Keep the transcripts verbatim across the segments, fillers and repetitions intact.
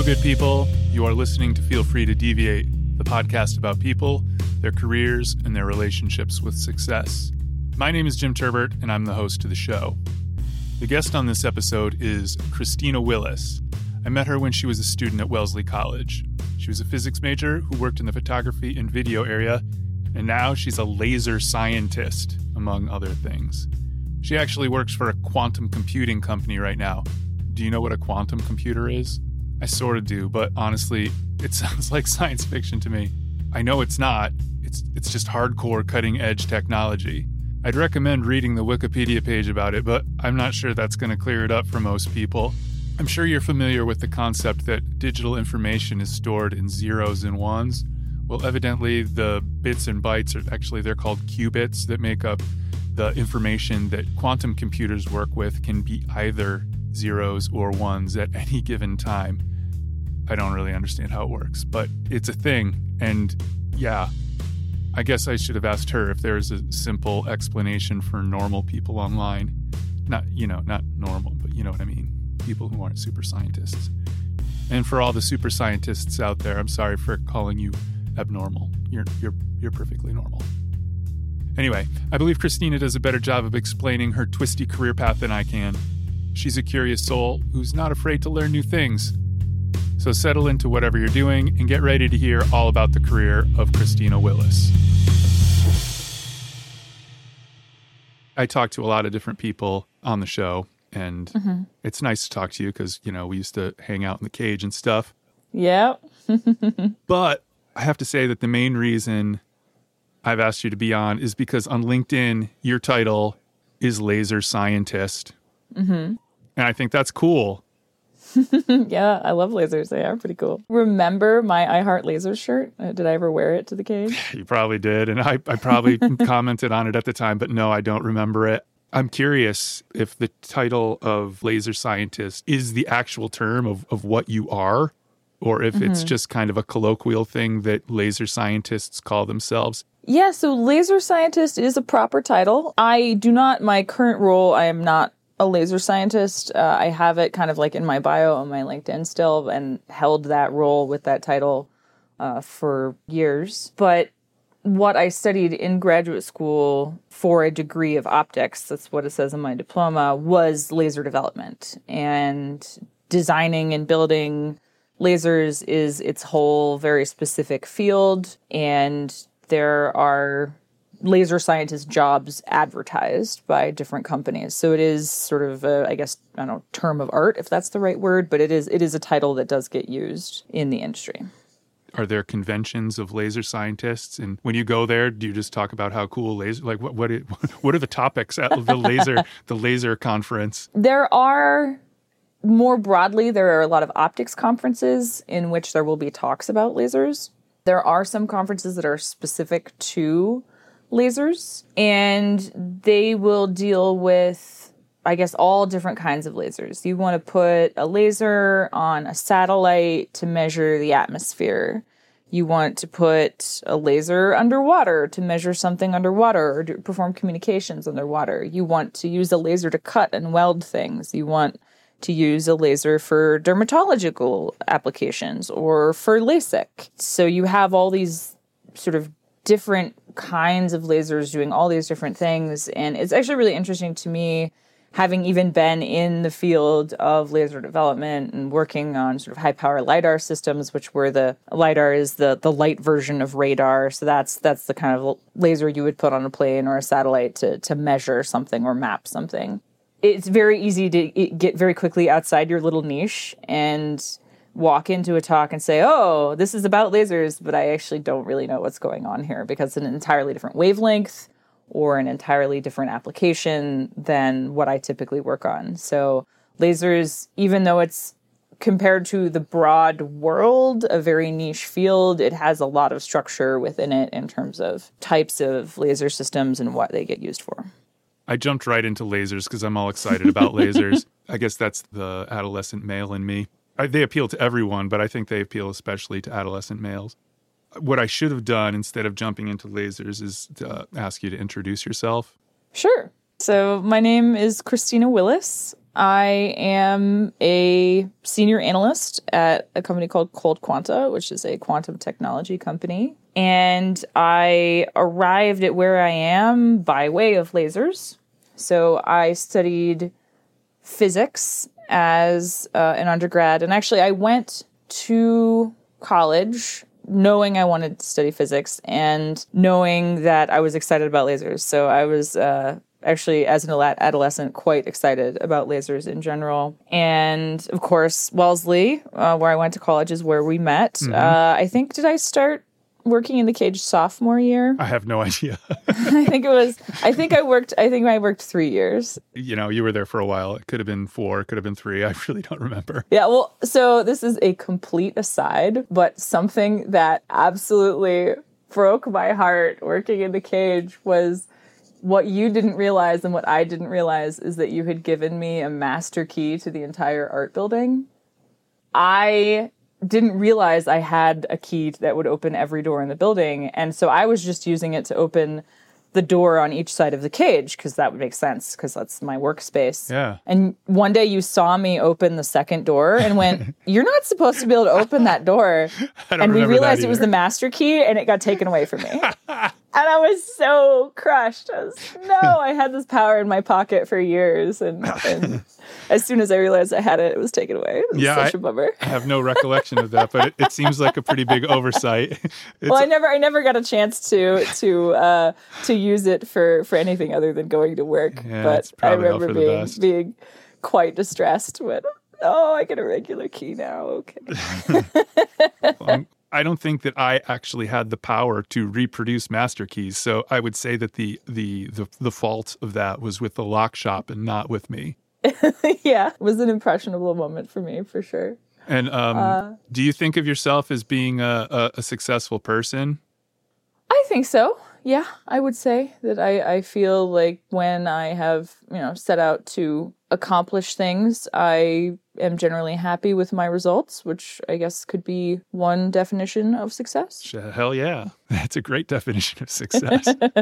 good people. You are listening to Feel Free to Deviate, the podcast about people, their careers, and their relationships with success. My name is Jim Turbert, and I'm the host of the show. The guest on this episode is Christina Willis. I met her when she was a student at Wellesley College. She was a physics major who worked in the photography and video area, and now she's a laser scientist, among other things. She actually works for a quantum computing company right now. Do you know what a quantum computer is? I sort of do, but honestly, it sounds like science fiction to me. I know it's not. It's it's just hardcore cutting-edge technology. I'd recommend reading the Wikipedia page about it, but I'm not sure that's going to clear it up for most people. I'm sure you're familiar with the concept that digital information is stored in zeros and ones. Well, evidently, the bits and bytes are actually, they're called qubits that make up the information that quantum computers work with can be either zeros or ones at any given time. I don't really understand how it works, but it's a thing. And yeah, I guess I should have asked her if there's a simple explanation for normal people online. Not, you know, not normal, but you know what I mean. People who aren't super scientists. And for all the super scientists out there, I'm sorry for calling you abnormal. You're you're you're perfectly normal. Anyway, I believe Christina does a better job of explaining her twisty career path than I can. She's a curious soul who's not afraid to learn new things. So settle into whatever you're doing and get ready to hear all about the career of Christina Willis. I talk to a lot of different people on the show, and mm-hmm. It's nice to talk to you because, you know, we used to hang out in the cage and stuff. Yep. But I have to say that the main reason I've asked you to be on is because on LinkedIn, your title is laser scientist. Mm-hmm. And I think that's cool. Yeah, I love lasers. They are pretty cool. Remember my I Heart Lasers shirt? Uh, did I ever wear it to the cage? You probably did. And I, I probably commented on it at the time, but no, I don't remember it. I'm curious if the title of laser scientist is the actual term of, of what you are, or if mm-hmm. it's just kind of a colloquial thing that laser scientists call themselves. Yeah, so laser scientist is a proper title. I do not, my current role, I am not a laser scientist. Uh, I have it kind of like in my bio on my LinkedIn still and held that role with that title uh, for years. But what I studied in graduate school for a degree of optics, that's what it says in my diploma, was laser development. And designing and building lasers is its whole very specific field. And there are laser scientist jobs advertised by different companies. So it is sort of a, I guess, I don't know, term of art, if that's the right word, but it is it is a title that does get used in the industry. Are there conventions of laser scientists? And when you go there, do you just talk about how cool laser, like what what, it, what are the topics at the laser the laser conference? There are, more broadly, there are a lot of optics conferences in which there will be talks about lasers. There are some conferences that are specific to lasers, and they will deal with, I guess, all different kinds of lasers. You want to put a laser on a satellite to measure the atmosphere. You want to put a laser underwater to measure something underwater or to perform communications underwater. You want to use a laser to cut and weld things. You want to use a laser for dermatological applications or for LASIK. So you have all these sort of different kinds of lasers doing all these different things. And it's actually really interesting to me, having even been in the field of laser development and working on sort of high power LiDAR systems, which were the LiDAR is the, the light version of radar. So that's that's the kind of laser you would put on a plane or a satellite to, to measure something or map something. It's very easy to get very quickly outside your little niche and walk into a talk and say, oh, this is about lasers, but I actually don't really know what's going on here because it's an entirely different wavelength or an entirely different application than what I typically work on. So lasers, even though it's compared to the broad world, a very niche field, it has a lot of structure within it in terms of types of laser systems and what they get used for. I jumped right into lasers because I'm all excited about lasers. I guess that's the adolescent male in me. I, they appeal to everyone, but I think they appeal especially to adolescent males. What I should have done instead of jumping into lasers is to uh, ask you to introduce yourself. Sure. So my name is Christina Willis. I am a senior analyst at a company called Cold Quanta, which is a quantum technology company. And I arrived at where I am by way of lasers. So I studied physics as uh, an undergrad. And actually, I went to college knowing I wanted to study physics and knowing that I was excited about lasers. So I was... Uh, actually, as an adolescent, quite excited about lasers in general. And, of course, Wellesley, uh, where I went to college, is where we met. Mm-hmm. Uh, I think, did I start working in the cage sophomore year? I have no idea. I think it was, I think I worked, I think I worked three years. You know, you were there for a while. It could have been four, it could have been three. I really don't remember. Yeah, well, so this is a complete aside, but something that absolutely broke my heart working in the cage was... what you didn't realize and what I didn't realize is that you had given me a master key to the entire art building. I didn't realize I had a key that would open every door in the building. And so I was just using it to open the door on each side of the cage because that would make sense because that's my workspace. Yeah. And one day you saw me open the second door and went, you're not supposed to be able to open that door. And we realized it was the master key and it got taken away from me. And I was so crushed. I was, no, I had this power in my pocket for years. And, and as soon as I realized I had it, it was taken away. It was yeah, such I, a bummer. I have no recollection of that, but it, it seems like a pretty big oversight. It's, well, I never I never got a chance to to uh, to use it for, for anything other than going to work. Yeah, but I remember being, best. being quite distressed when, oh, I get a regular key now. Okay. um, I don't think that I actually had the power to reproduce master keys. So I would say that the the the, the fault of that was with the lock shop and not with me. Yeah, it was an impressionable moment for me, for sure. And um, uh, do you think of yourself as being a, a, a successful person? I think so. Yeah, I would say that I, I feel like when I have, you know, set out to accomplish things, I am generally happy with my results, which I guess could be one definition of success. Hell yeah. That's a great definition of success.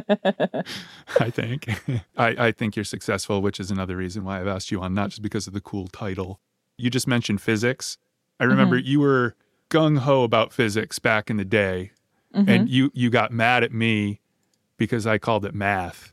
I think. I, I think you're successful, which is another reason why I've asked you on, not just because of the cool title. You just mentioned physics. I remember mm-hmm. you were gung-ho about physics back in the day, mm-hmm. and you, you got mad at me because I called it math.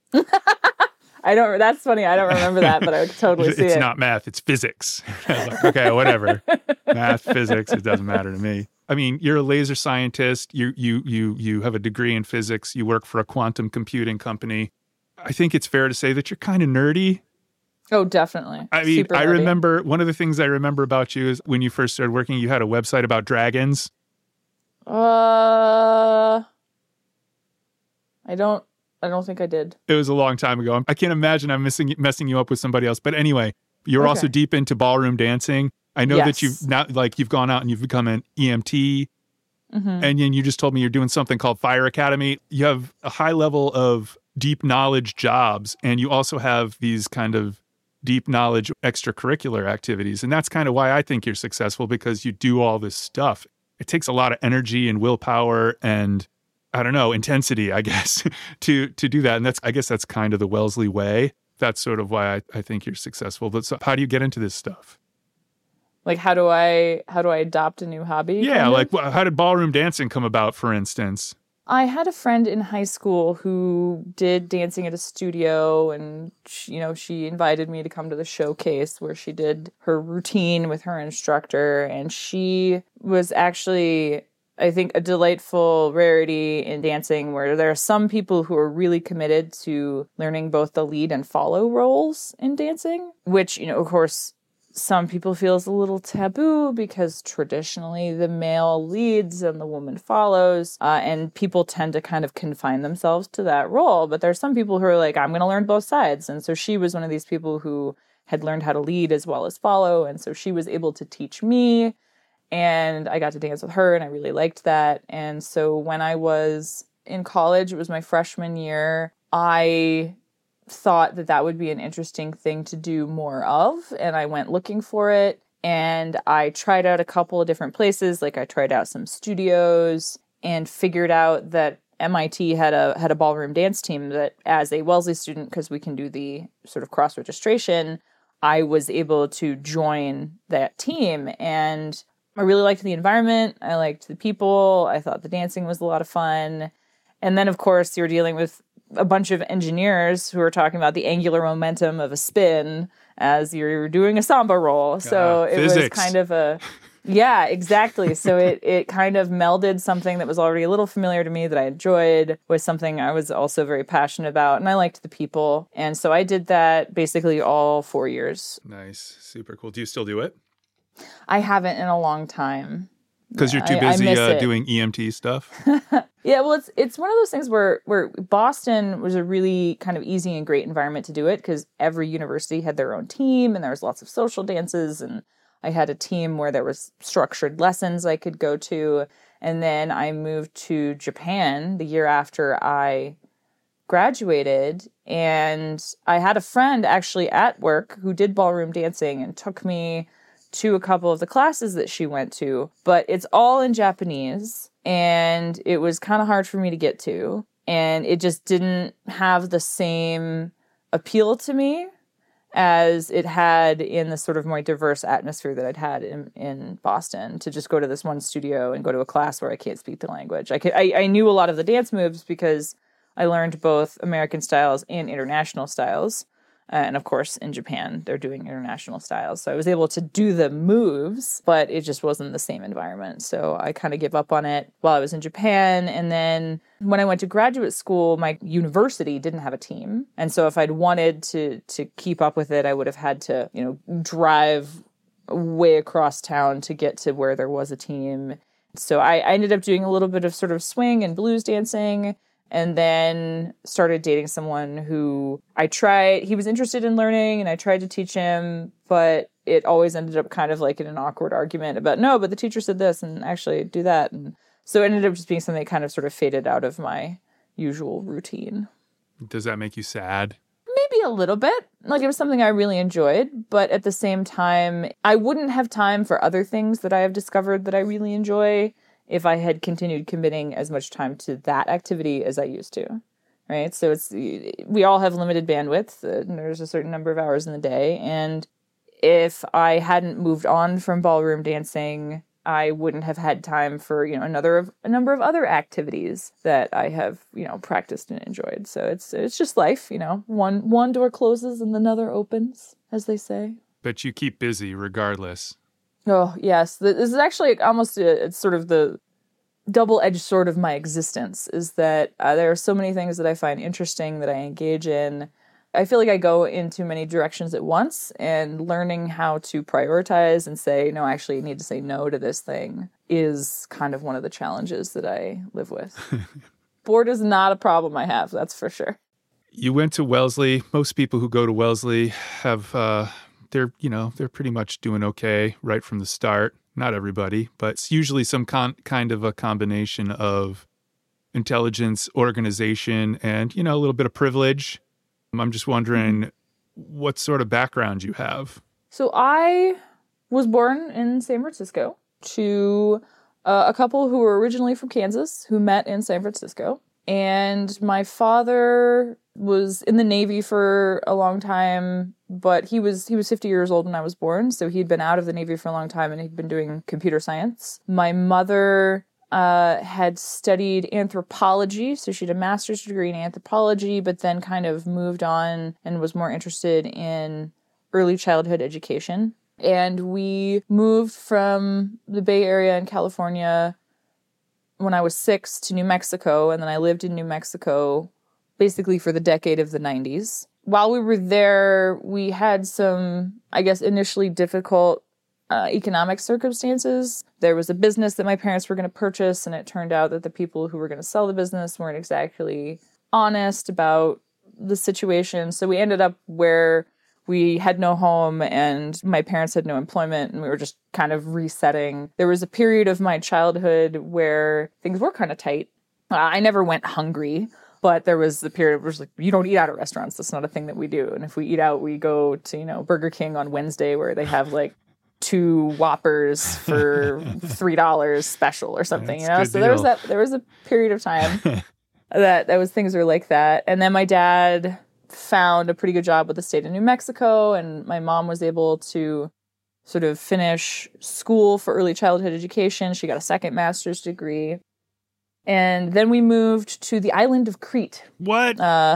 I don't, that's funny. I don't remember that, but I would totally see it's it. It's not math, it's physics. I was like, okay, whatever. Math, physics, it doesn't matter to me. I mean, you're a laser scientist. You, you, you, you have a degree in physics. You work for a quantum computing company. I think it's fair to say that you're kind of nerdy. Oh, definitely. I mean, Super I nerdy. remember, one of the things I remember about you is when you first started working, you had a website about dragons. Uh... I don't I don't think I did. It was a long time ago. I can't imagine I'm missing, messing you up with somebody else. But anyway, you're okay. also deep into ballroom dancing. I know yes. that you've now, like you've gone out and you've become an E M T. Mm-hmm. And then you just told me you're doing something called Fire Academy. You have a high level of deep knowledge jobs, and you also have these kind of deep knowledge extracurricular activities. And that's kind of why I think you're successful, because you do all this stuff. It takes a lot of energy and willpower and I don't know, intensity, I guess, to to do that. And that's, I guess that's kind of the Wellesley way. That's sort of why I, I think you're successful. But so how do you get into this stuff? Like, how do I, how do I adopt a new hobby? Yeah, like of? How did ballroom dancing come about, for instance? I had a friend in high school who did dancing at a studio, and she, you know, she invited me to come to the showcase where she did her routine with her instructor. And she was actually, I think, a delightful rarity in dancing, where there are some people who are really committed to learning both the lead and follow roles in dancing, which, you know, of course, some people feel is a little taboo because traditionally the male leads and the woman follows, uh, and people tend to kind of confine themselves to that role. But there are some people who are like, I'm going to learn both sides. And so she was one of these people who had learned how to lead as well as follow. And so she was able to teach me. And I got to dance with her, and I really liked that. And so when I was in college, it was my freshman year, I thought that that would be an interesting thing to do more of. And I went looking for it. And I tried out a couple of different places. Like I tried out some studios and figured out that M I T had a had a ballroom dance team that, as a Wellesley student, because we can do the sort of cross registration, I was able to join that team. And I really liked the environment. I liked the people. I thought the dancing was a lot of fun. And then, of course, you're dealing with a bunch of engineers who are talking about the angular momentum of a spin as you're doing a samba roll. So uh, it physics. was kind of a... Yeah, exactly. So it, it kind of melded something that was already a little familiar to me that I enjoyed with something I was also very passionate about. And I liked the people. And so I did that basically all four years. Nice. Super cool. Do you still do it? I haven't in a long time. Because you're too busy uh, doing E M T stuff? Yeah, well, it's it's one of those things where, where Boston was a really kind of easy and great environment to do it because every university had their own team and there was lots of social dances, and I had a team where there was structured lessons I could go to. And then I moved to Japan the year after I graduated, and I had a friend actually at work who did ballroom dancing and took me to a couple of the classes that she went to, but it's all in Japanese, and it was kind of hard for me to get to, and it just didn't have the same appeal to me as it had in the sort of more diverse atmosphere that I'd had in, in Boston, to just go to this one studio and go to a class where I can't speak the language. I, could, I, I knew a lot of the dance moves because I learned both American styles and international styles. Uh, and of course, in Japan, they're doing international styles. So I was able to do the moves, but it just wasn't the same environment. So I kind of gave up on it while I was in Japan. And then when I went to graduate school, my university didn't have a team. And so if I'd wanted to to keep up with it, I would have had to, you know, drive way across town to get to where there was a team. So I, I ended up doing a little bit of sort of swing and blues dancing, and then started dating someone who I tried, he was interested in learning, and I tried to teach him, but it always ended up kind of like in an awkward argument about, no, but the teacher said this, and actually do that. And so it ended up just being something that kind of sort of faded out of my usual routine. Does that make you sad? Maybe a little bit. Like, it was something I really enjoyed, but at the same time, I wouldn't have time for other things that I have discovered that I really enjoy if I had continued committing as much time to that activity as I used to, right? So it's, we all have limited bandwidth, and there's a certain number of hours in the day, and if I hadn't moved on from ballroom dancing, I wouldn't have had time for, you know, another of, a number of other activities that I have, you know, practiced and enjoyed. So it's it's just life, you know. One one door closes and another opens, as they say. But you keep busy regardless. Oh, yes. This is actually almost a, it's sort of the double-edged sword of my existence, is that uh, there are so many things that I find interesting that I engage in. I feel like I go in too many directions at once, and learning how to prioritize and say, no, actually, you need to say no to this thing is kind of one of the challenges that I live with. Bored is not a problem I have, that's for sure. You went to Wellesley. Most people who go to Wellesley have... Uh... They're, you know, they're pretty much doing okay right from the start. Not everybody, but it's usually some con- kind of a combination of intelligence, organization, and, you know, a little bit of privilege. I'm just wondering mm-hmm. what sort of background you have. So I was born in San Francisco to uh, a couple who were originally from Kansas who met in San Francisco. And my father was in the Navy for a long time, but he was he was fifty years old when I was born, so he'd been out of the Navy for a long time, and he'd been doing computer science. My mother uh, had studied anthropology, so she had a master's degree in anthropology, but then kind of moved on and was more interested in early childhood education. And we moved from the Bay Area in California when I was six to New Mexico, and then I lived in New Mexico basically for the decade of the nineties. While we were there, we had some, I guess, initially difficult uh, economic circumstances. There was a business that my parents were going to purchase, and it turned out that the people who were going to sell the business weren't exactly honest about the situation. So we ended up where we had no home and my parents had no employment, and we were just kind of resetting. There was a period of my childhood where things were kind of tight. Uh, I never went hungry, but there was the period where it was like, you don't eat out at restaurants. That's not a thing that we do. And if we eat out, we go to, you know, Burger King on Wednesday where they have like two Whoppers for three dollars special or something, That's you know? So deal. there was that, there was a period of time. that that was things were like that. And then my dad found a pretty good job with the state of New Mexico, and my mom was able to sort of finish school for early childhood education. She got a second master's degree. And then we moved to the island of Crete. What? Uh,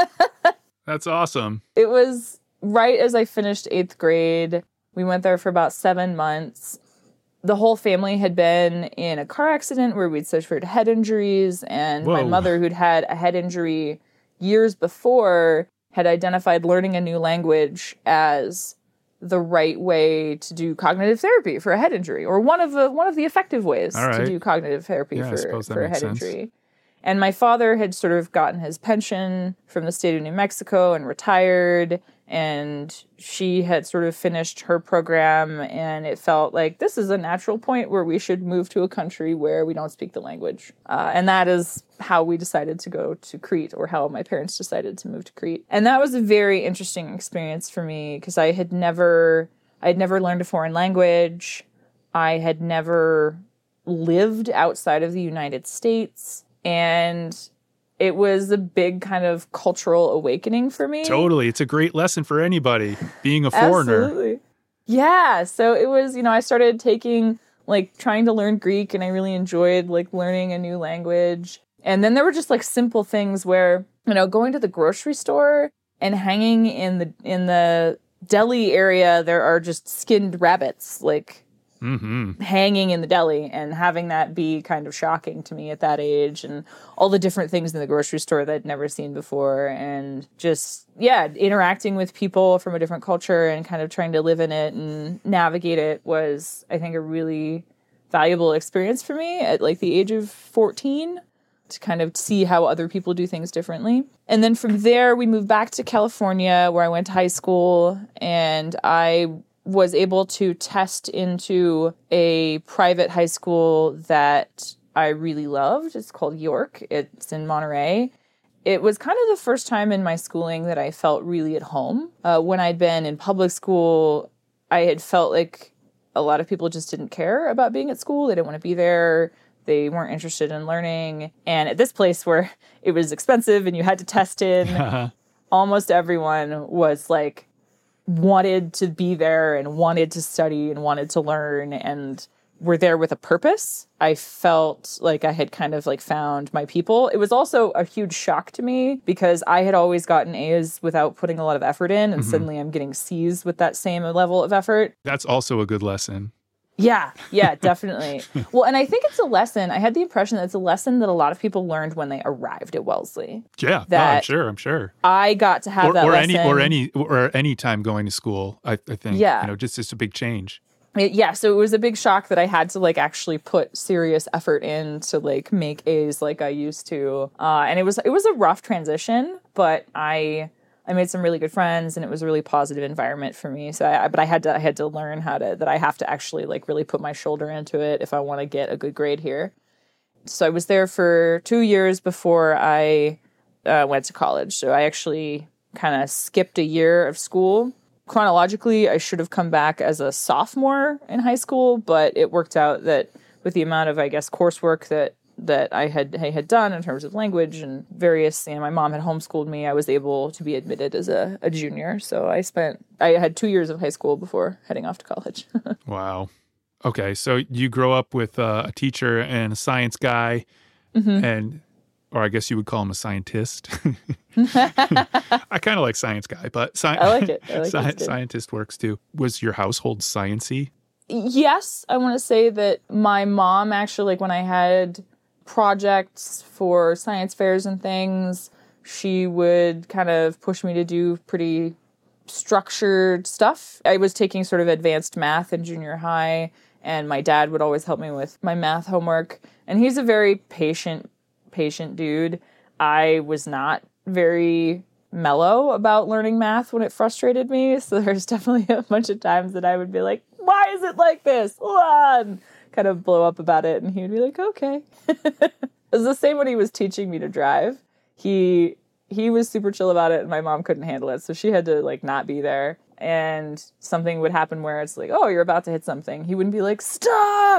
That's awesome. It was right as I finished eighth grade. We went there for about seven months. The whole family had been in a car accident where we'd suffered head injuries, and Whoa. my mother, who'd had a head injury years before, had identified learning a new language as the right way to do cognitive therapy for a head injury, or one of the one of the effective ways All right. to do cognitive therapy Yeah, I for, suppose that for a makes head sense. injury. And my father had sort of gotten his pension from the state of New Mexico and retired, and she had sort of finished her program, and it felt like this is a natural point where we should move to a country where we don't speak the language. Uh, and that is how we decided to go to Crete, or how my parents decided to move to Crete. And that was a very interesting experience for me, because I had never, I had never learned a foreign language. I had never lived outside of the United States. And it was a big kind of cultural awakening for me. Totally. It's a great lesson for anybody, being a foreigner. Absolutely. Yeah. So it was, you know, I started taking, like, trying to learn Greek, and I really enjoyed, like, learning a new language. And then there were just, like, simple things where, you know, going to the grocery store and hanging in the in the deli area, there are just skinned rabbits, like, Mm-hmm. hanging in the deli, and having that be kind of shocking to me at that age, and all the different things in the grocery store that I'd never seen before, and just, yeah, interacting with people from a different culture and kind of trying to live in it and navigate it was, I think, a really valuable experience for me at, like, the age of fourteen, to kind of see how other people do things differently. And then from there, we moved back to California, where I went to high school, and I was able to test into a private high school that I really loved. It's called York. It's in Monterey. It was kind of the first time in my schooling that I felt really at home. Uh, when I'd been in public school, I had felt like a lot of people just didn't care about being at school. They didn't want to be there. They weren't interested in learning. And at this place, where it was expensive and you had to test in, almost everyone was like, wanted to be there and wanted to study and wanted to learn and were there with a purpose. I felt like I had kind of like found my people. It was also a huge shock to me, because I had always gotten A's without putting a lot of effort in, and mm-hmm. suddenly I'm getting C's with that same level of effort. That's also a good lesson. Yeah, yeah, definitely. Well, and I think it's a lesson. I had the impression that it's a lesson that a lot of people learned when they arrived at Wellesley. Yeah, that no, I'm sure. I'm sure. I got to have or, that or lesson. any or any or any time going to school. I, I think. Yeah. You know, just just a big change. It, yeah, so it was a big shock that I had to like actually put serious effort in to like make A's like I used to, uh, and it was it was a rough transition, but I. I made some really good friends, and it was a really positive environment for me. So, I, but I had to, I had to learn how to, that I have to actually like really put my shoulder into it if I want to get a good grade here. So I was there for two years before I uh, went to college. So I actually kind of skipped a year of school. Chronologically, I should have come back as a sophomore in high school, but it worked out that with the amount of, I guess, coursework that that I had I had done in terms of language and various, you know, my mom had homeschooled me, I was able to be admitted as a, a junior. So I spent, I had two years of high school before heading off to college. Wow. Okay. So you grow up with uh, a teacher and a science guy, mm-hmm. and, or I guess you would call him a scientist. I kind of like science guy, but sci- I like it. I like sci- it. Scientist works too. Was your household science-y? Yes. I want to say that my mom actually, like when I had projects for science fairs and things, she would kind of push me to do pretty structured stuff. I was taking sort of advanced math in junior high, and my dad would always help me with my math homework. And he's a very patient, patient dude. I was not very mellow about learning math when it frustrated me. So there's definitely a bunch of times that I would be like, why is it like this? And kind of blow up about it, and he would be like, okay. It was the same when he was teaching me to drive. He he was super chill about it, and my mom couldn't handle it, so she had to like not be there. And something would happen where it's like, oh, you're about to hit something. He wouldn't be like, stop!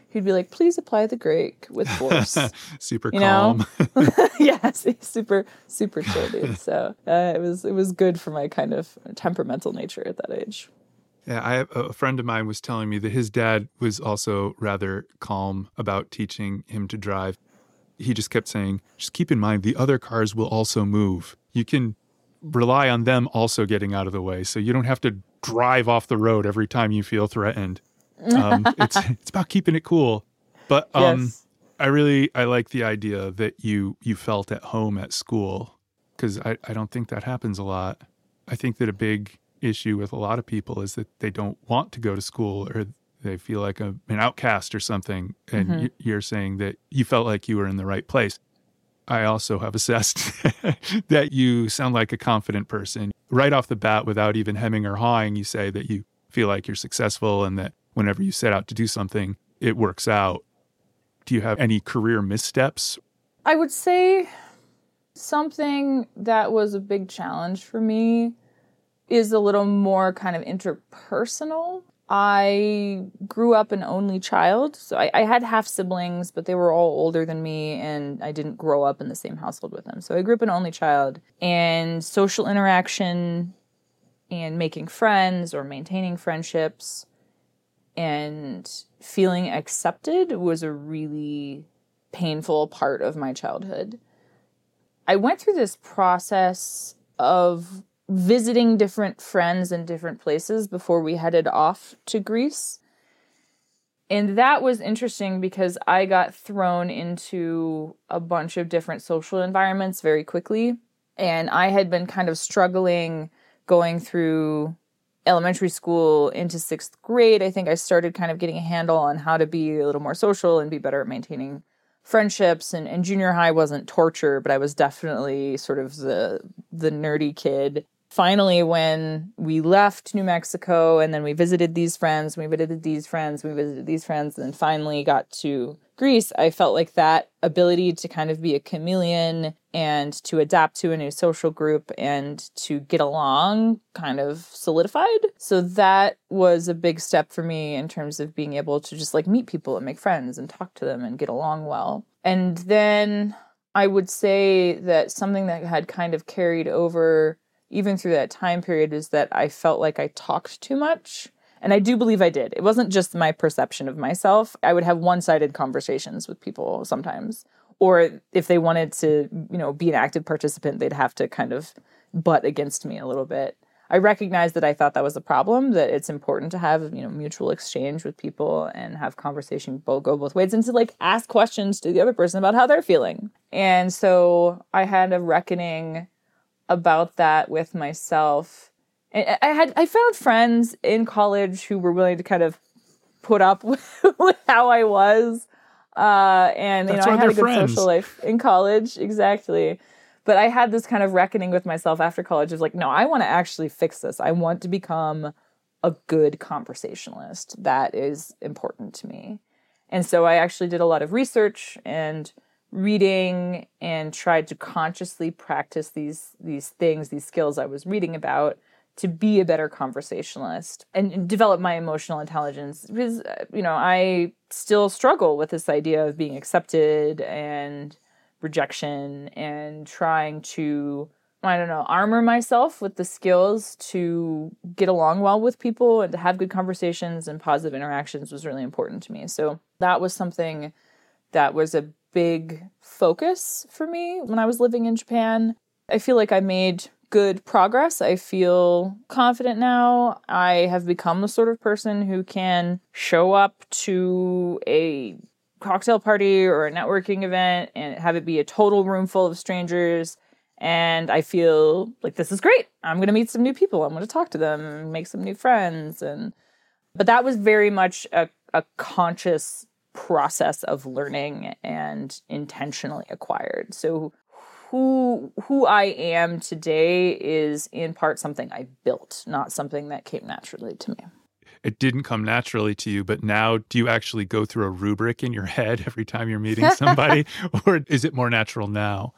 he'd be like, please apply the Greek with force. Super you calm. Yes, he's super, super chill dude. So uh, it was it was good for my kind of temperamental nature at that age. Yeah, I have, a friend of mine was telling me that his dad was also rather calm about teaching him to drive. He just kept saying, just keep in mind, the other cars will also move. You can rely on them also getting out of the way, so you don't have to drive off the road every time you feel threatened. Um, it's it's about keeping it cool. But um, Yes. I really, I like the idea that you you felt at home at school, because I, I don't think that happens a lot. I think that a big issue with a lot of people is that they don't want to go to school, or they feel like a, an outcast or something. And Mm-hmm. you- you're saying that you felt like you were in the right place. I also have assessed that you sound like a confident person. Right off the bat, without even hemming or hawing, you say that you feel like you're successful and that whenever you set out to do something, it works out. Do you have any career missteps? I would say something that was a big challenge for me is a little more kind of interpersonal. I grew up an only child, so I, I had half siblings, but they were all older than me, and I didn't grow up in the same household with them. So I grew up an only child, and social interaction and making friends or maintaining friendships and feeling accepted was a really painful part of my childhood. I went through this process of visiting different friends in different places before we headed off to Greece. And that was interesting because I got thrown into a bunch of different social environments very quickly. And I had been kind of struggling going through elementary school into sixth grade. I think I started kind of getting a handle on how to be a little more social and be better at maintaining friendships. And, and junior high wasn't torture, but I was definitely sort of the the nerdy kid. Finally, when we left New Mexico and then we visited these friends, we visited these friends, we visited these friends, and then finally got to Greece, I felt like that ability to kind of be a chameleon and to adapt to a new social group and to get along kind of solidified. So that was a big step for me in terms of being able to just like meet people and make friends and talk to them and get along well. And then I would say that something that had kind of carried over even through that time period is that I felt like I talked too much. And I do believe I did. It wasn't just my perception of myself. I would have one-sided conversations with people sometimes. Or if they wanted to, you know, be an active participant, they'd have to kind of butt against me a little bit. I recognized that I thought that was a problem, that it's important to have, you know, mutual exchange with people and have conversation both go both ways and to like ask questions to the other person about how they're feeling. And so I had a reckoning about that with myself. And I had I found friends in college who were willing to kind of put up with, with how I was. Uh, and you That's know, I why had a they're good friends. social life in college, exactly. But I had this kind of reckoning with myself after college of like, no, I want to actually fix this. I want to become a good conversationalist. That is important to me. And so I actually did a lot of research and reading and tried to consciously practice these these things, these skills I was reading about to be a better conversationalist and, and develop my emotional intelligence. Because, you know, I still struggle with this idea of being accepted and rejection and trying to, I don't know, armor myself with the skills to get along well with people and to have good conversations and positive interactions was really important to me. So that was something that was a big focus for me when I was living in Japan. I feel like I made good progress. I feel confident now. I have become the sort of person who can show up to a cocktail party or a networking event and have it be a total room full of strangers. And I feel like this is great. I'm going to meet some new people. I'm going to talk to them and make some new friends. And but that was very much a, a conscious process of learning and intentionally acquired. So who who I am today is in part something I built, not something that came naturally to me. It didn't come naturally to you, but now do you actually go through a rubric in your head every time you're meeting somebody? Or is it more natural now?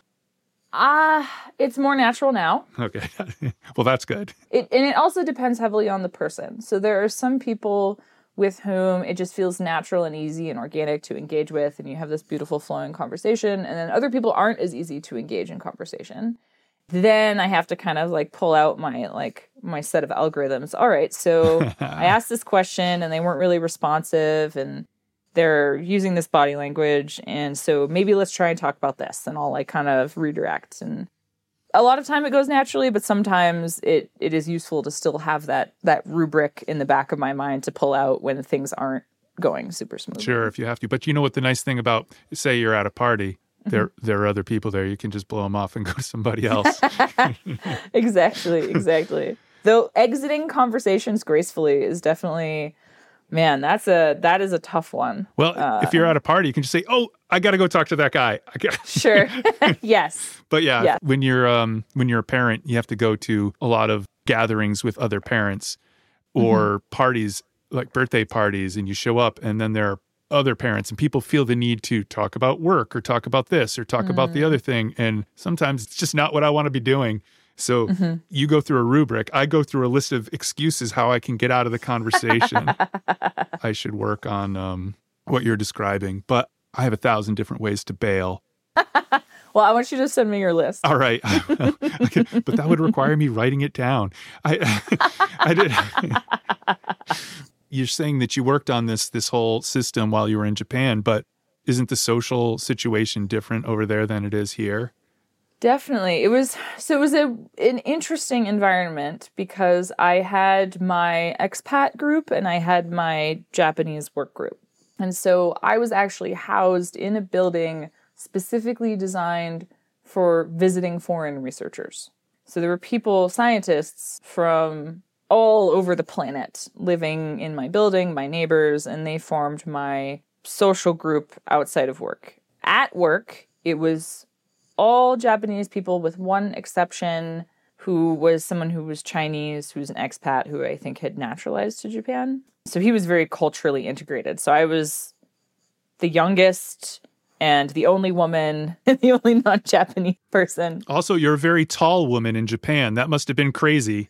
Ah, uh, it's more natural now. Okay. Well, that's good. It, and it also depends heavily on the person. So there are some people with whom it just feels natural and easy and organic to engage with, and you have this beautiful flowing conversation, and then other people aren't as easy to engage in conversation. Then I have to kind of like pull out my like my set of algorithms. All right, so I asked this question and they weren't really responsive, and they're using this body language, and so maybe let's try and talk about this, and I'll like kind of redirect. And a lot of time it goes naturally, but sometimes it, it is useful to still have that that rubric in the back of my mind to pull out when things aren't going super smooth. Sure, if you have to. But you know what the nice thing about, say you're at a party, there mm-hmm. there are other people there. You can just blow them off and go to somebody else. Exactly, exactly. Though exiting conversations gracefully is definitely... Man, that's a that is a tough one. Well, uh, if you're at a party, you can just say, "Oh, I got to go talk to that guy." I got Sure. Yes. But yeah, yeah, when you're um when you're a parent, you have to go to a lot of gatherings with other parents or mm-hmm. parties like birthday parties, and you show up, and then there are other parents, and people feel the need to talk about work or talk about this or talk mm. about the other thing, and sometimes it's just not what I want to be doing. So mm-hmm. you go through a rubric. I go through a list of excuses how I can get out of the conversation. I should work on um, what you're describing, but I have a thousand different ways to bail. Well, I want you to send me your list. All right. Okay. But that would require me writing it down. I, I did. You're saying that you worked on this this whole system while you were in Japan, but isn't the social situation different over there than it is here? Definitely. It was, so it was a, an interesting environment because I had my expat group and I had my Japanese work group. And so I was actually housed in a building specifically designed for visiting foreign researchers. So there were people, scientists from all over the planet living in my building, my neighbors, and they formed my social group outside of work. At work, it was all Japanese people with one exception, who was someone who was Chinese, who's an expat, who I think had naturalized to Japan. So he was very culturally integrated. So I was the youngest and the only woman and the only non-Japanese person. Also, you're a very tall woman in Japan. That must have been crazy.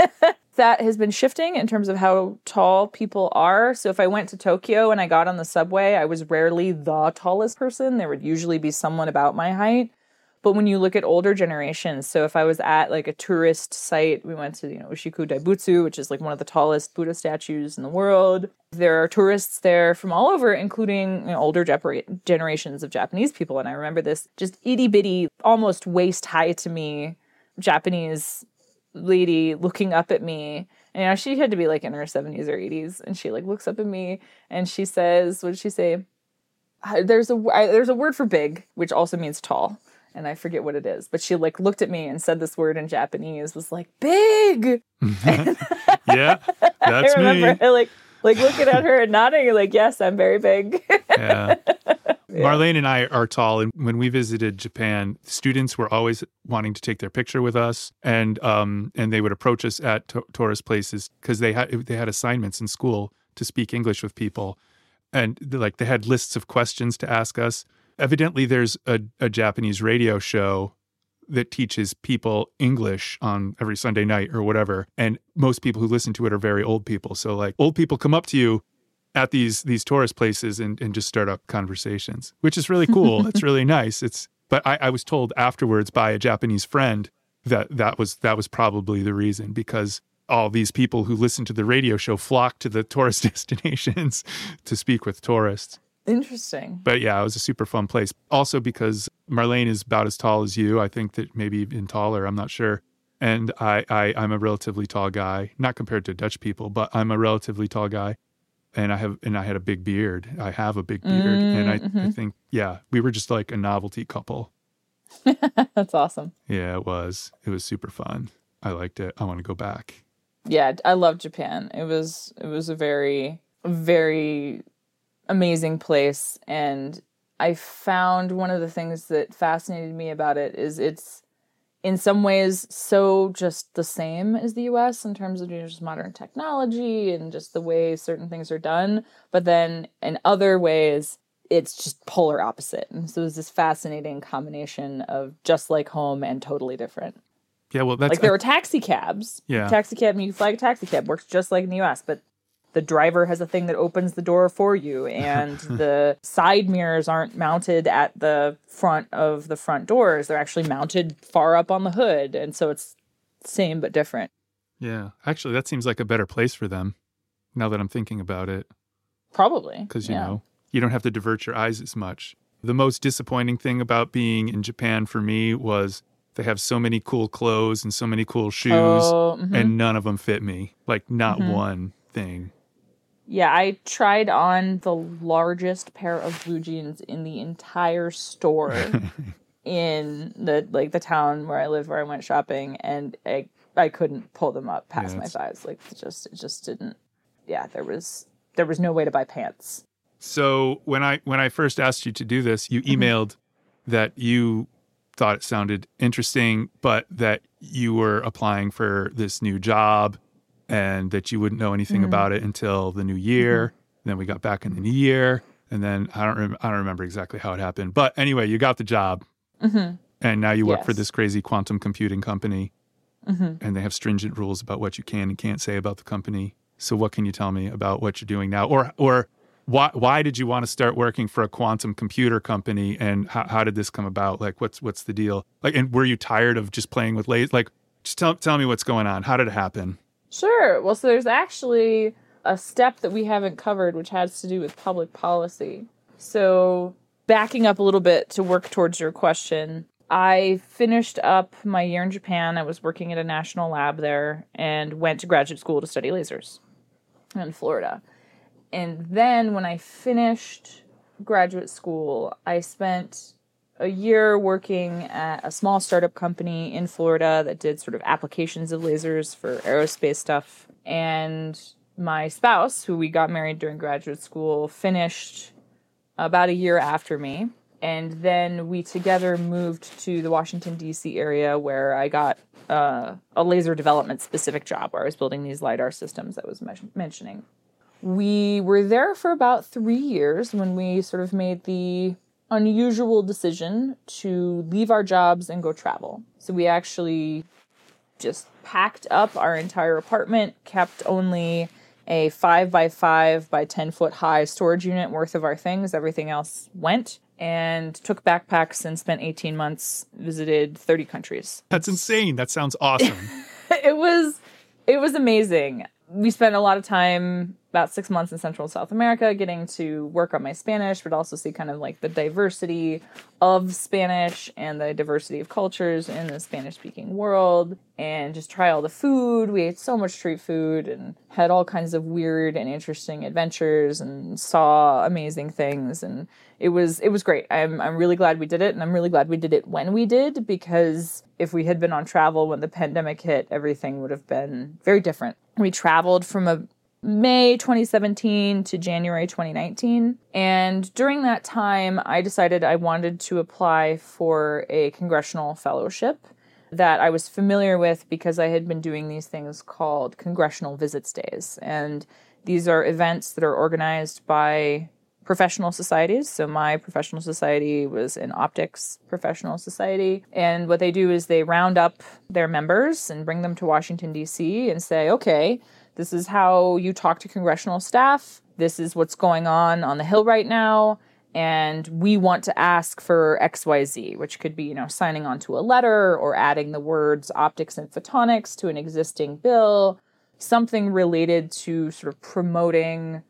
That has been shifting in terms of how tall people are. So if I went to Tokyo and I got on the subway, I was rarely the tallest person. There would usually be someone about my height. But when you look at older generations, so if I was at like a tourist site, we went to, you know, Ushiku Daibutsu, which is like one of the tallest Buddha statues in the world. There are tourists there from all over, including, you know, older Jap- generations of Japanese people. And I remember this just itty bitty, almost waist high to me, Japanese lady looking up at me. And, you know, she had to be like in her seventies or eighties. And she like looks up at me and she says, what did she say? There's a, there's a word for big, which also means tall. And I forget what it is. But she like looked at me and said this word in Japanese, was like, big. Yeah, that's I remember me. like like looking at her and nodding, like, yes, I'm very big. Yeah. Yeah. Marlene and I are tall, and when we visited Japan, students were always wanting to take their picture with us, and um, and they would approach us at to- tourist places because they had they had assignments in school to speak English with people, and like they had lists of questions to ask us. Evidently, there's a, a Japanese radio show that teaches people English on every Sunday night or whatever, and most people who listen to it are very old people. So like old people come up to you at these these tourist places and, and just start up conversations, which is really cool. It's really nice. It's but I, I was told afterwards by a Japanese friend that that was that was probably the reason, because all these people who listen to the radio show flock to the tourist destinations to speak with tourists. Interesting. But yeah, it was a super fun place. Also because Marlene is about as tall as you. I think that maybe even taller. I'm not sure. And I, I, I'm a relatively tall guy, not compared to Dutch people, but I'm a relatively tall guy. And I have, and I had a big beard. I have a big beard. Mm, and I, mm-hmm. I think, yeah, we were just like a novelty couple. That's awesome. Yeah, it was. It was super fun. I liked it. I want to go back. Yeah, I love Japan. It was, it was a very, very amazing place. And I found one of the things that fascinated me about it is it's in some ways so just the same as the U S in terms of just modern technology and just the way certain things are done. But then in other ways, it's just polar opposite. And so it's this fascinating combination of just like home and totally different. Yeah, well, that's... Like there are taxi cabs. Yeah. Taxi cab, you flag a taxi cab, works just like in the U S, but the driver has a thing that opens the door for you, and the side mirrors aren't mounted at the front of the front doors. They're actually mounted far up on the hood. And so it's same but different. Yeah. Actually, that seems like a better place for them now that I'm thinking about it. Probably. Because, you yeah. know, you don't have to divert your eyes as much. The most disappointing thing about being in Japan for me was they have so many cool clothes and so many cool shoes, oh, mm-hmm. and none of them fit me. Like, not mm-hmm. one thing. Yeah, I tried on the largest pair of blue jeans in the entire store in the like the town where I live, where I went shopping, and I I couldn't pull them up past yeah, my thighs. Like, it just it just didn't. Yeah, there was there was no way to buy pants. So when I when I first asked you to do this, you emailed mm-hmm. that you thought it sounded interesting, but that you were applying for this new job and that you wouldn't know anything mm-hmm. about it until the new year. Mm-hmm. Then we got back in the new year, and then I don't rem- I don't remember exactly how it happened. But anyway, you got the job, mm-hmm. and now you work yes. for this crazy quantum computing company, mm-hmm. and they have stringent rules about what you can and can't say about the company. So what can you tell me about what you're doing now, or or why why did you want to start working for a quantum computer company, and how how did this come about? Like, what's what's the deal? Like, and were you tired of just playing with lasers? Like, just tell tell me what's going on. How did it happen? Sure. Well, so there's actually a step that we haven't covered, which has to do with public policy. So backing up a little bit to work towards your question, I finished up my year in Japan. I was working at a national lab there and went to graduate school to study lasers in Florida. And then when I finished graduate school, I spent a year working at a small startup company in Florida that did sort of applications of lasers for aerospace stuff. And my spouse, who we got married during graduate school, finished about a year after me. And then we together moved to the Washington, D C area, where I got uh, a laser development specific job where I was building these LiDAR systems I was me- mentioning. We were there for about three years when we sort of made the unusual decision to leave our jobs and go travel. So we actually just packed up our entire apartment, kept only a five by five by ten foot high storage unit worth of our things. Everything else went, and took backpacks and spent eighteen months, visited thirty countries. That's insane. That sounds awesome. It was, it was amazing. We spent a lot of time, about six months in Central and South America, getting to work on my Spanish, but also see kind of like the diversity of Spanish and the diversity of cultures in the Spanish-speaking world, and just try all the food. We ate so much street food and had all kinds of weird and interesting adventures and saw amazing things. And it was it was great. I'm I'm really glad we did it, and I'm really glad we did it when we did, because if we had been on travel when the pandemic hit, everything would have been very different. We traveled from a May twenty seventeen to January twenty nineteen. And during that time, I decided I wanted to apply for a congressional fellowship that I was familiar with because I had been doing these things called Congressional Visits Days. And these are events that are organized by professional societies. So my professional society was an optics professional society. And what they do is they round up their members and bring them to Washington, D C and say, okay, this is how you talk to congressional staff. This is what's going on on the Hill right now. And we want to ask for X Y Z, which could be, you know, signing on to a letter or adding the words optics and photonics to an existing bill, something related to sort of promoting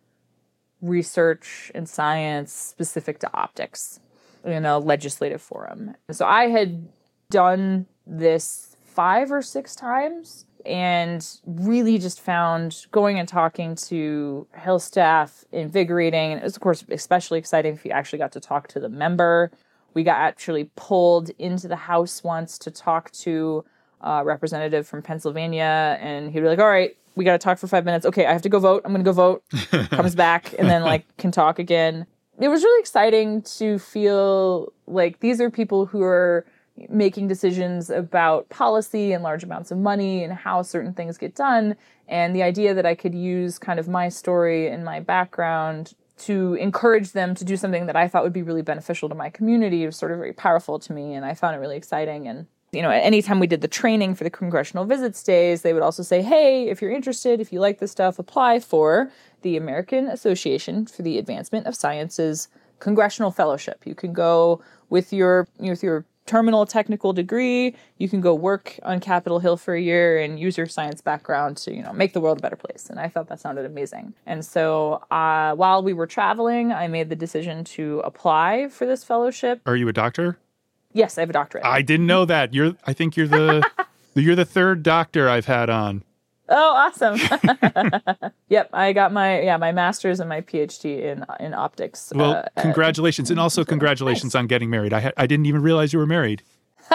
research and science specific to optics in a legislative forum. So I had done this five or six times and really just found going and talking to Hill staff invigorating. And it was, of course, especially exciting if you actually got to talk to the member. We got actually pulled into the House once to talk to a representative from Pennsylvania, and he'd be like, all right, we got to talk for five minutes. Okay, I have to go vote. I'm going to go vote. Comes back and then like can talk again. It was really exciting to feel like these are people who are making decisions about policy and large amounts of money and how certain things get done. And the idea that I could use kind of my story and my background to encourage them to do something that I thought would be really beneficial to my community was sort of very powerful to me. And I found it really exciting. And You know, anytime we did the training for the congressional visits days, they would also say, hey, if you're interested, if you like this stuff, apply for the American Association for the Advancement of Sciences Congressional Fellowship. You can go with your with your terminal technical degree, you can go work on Capitol Hill for a year and use your science background to, you know, make the world a better place. And I thought that sounded amazing. And so uh, while we were traveling, I made the decision to apply for this fellowship. Are you a doctor? Yes, I have a doctorate. I didn't know that. You're. I think you're the you're the third doctor I've had on. Oh, awesome. Yep, I got my yeah my master's and my PhD in in optics. Well, uh, congratulations, at, and also congratulations nice. on getting married. I ha- I didn't even realize you were married.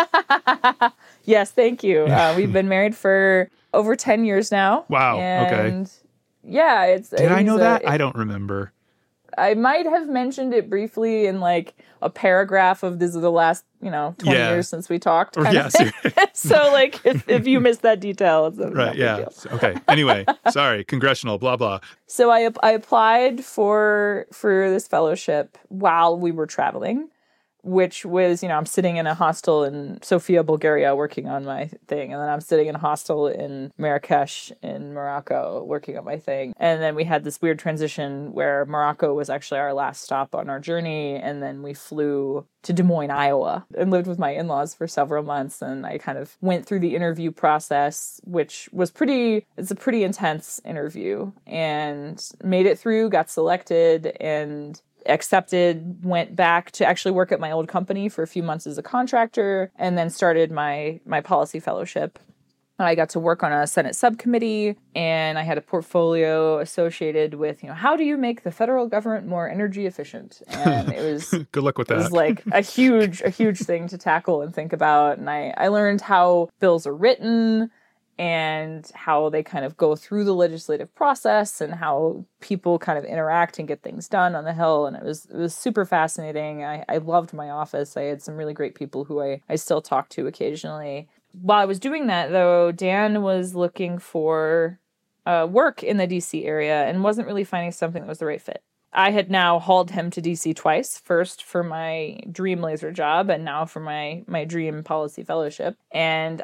Yes, thank you. Uh, we've been married for over ten years now. Wow. And okay. Yeah, it's. Did I know a, that? It, I don't remember. I might have mentioned it briefly in like a paragraph of this is the last, you know, twenty yeah. years since we talked. Kind yes. of thing. So like if, if you missed that detail, it's a right. Yeah. Deal. Okay. Anyway, sorry. Congressional, blah, blah. So I, I applied for, for this fellowship while we were traveling, which was, you know, I'm sitting in a hostel in Sofia, Bulgaria, working on my thing. And then I'm sitting in a hostel in Marrakesh in Morocco, working on my thing. And then we had this weird transition where Morocco was actually our last stop on our journey. And then we flew to Des Moines, Iowa, and lived with my in-laws for several months. And I kind of went through the interview process, which was pretty, it's a pretty intense interview, and made it through, got selected, and accepted, went back to actually work at my old company for a few months as a contractor, and then started my my policy fellowship. I got to work on a Senate subcommittee, and I had a portfolio associated with, you know, how do you make the federal government more energy efficient? And it was good luck with that. It was like a huge, a huge thing to tackle and think about. And I, I learned how bills are written and how they kind of go through the legislative process and how people kind of interact and get things done on the Hill. And it was it was super fascinating. I, I loved my office. I had some really great people who I, I still talk to occasionally. While I was doing that, though, Dan was looking for uh, work in the D C area and wasn't really finding something that was the right fit. I had now hauled him to D C twice, first for my dream laser job and now for my, my dream policy fellowship. And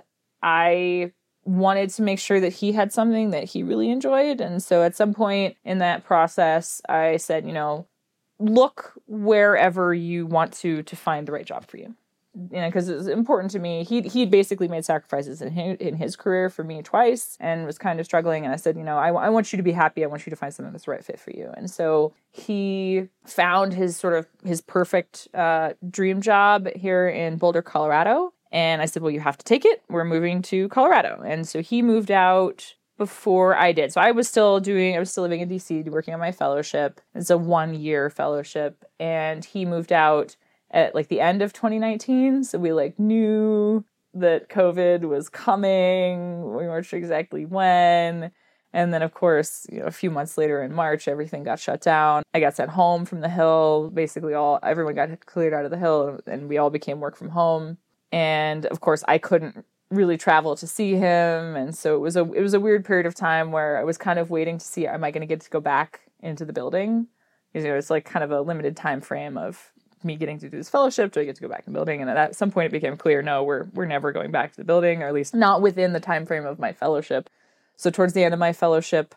I wanted to make sure that he had something that he really enjoyed. And so at some point in that process, I said, you know, look wherever you want to to find the right job for you. You know, because it was important to me. He he basically made sacrifices in his, in his career for me twice and was kind of struggling. And I said, you know, I, I want you to be happy. I want you to find something that's the right fit for you. And so he found his sort of his perfect uh, dream job here in Boulder, Colorado. And I said, well, you have to take it. We're moving to Colorado. And so he moved out before I did. So I was still doing, I was still living in D C, working on my fellowship. It's a one year fellowship. And he moved out at like the end of twenty nineteen. So we like knew that COVID was coming. We weren't sure exactly when. And then of course, you know, a few months later in March, everything got shut down. I got sent home from the Hill. Basically all, everyone got cleared out of the Hill and we all became work from home. And of course I couldn't really travel to see him. And so it was a, it was a weird period of time where I was kind of waiting to see, am I going to get to go back into the building? Because, you know, it's like kind of a limited time frame of me getting to do this fellowship. Do I get to go back in the building? And at some point it became clear, no, we're we're never going back to the building, or at least not within the time frame of my fellowship. So towards the end of my fellowship,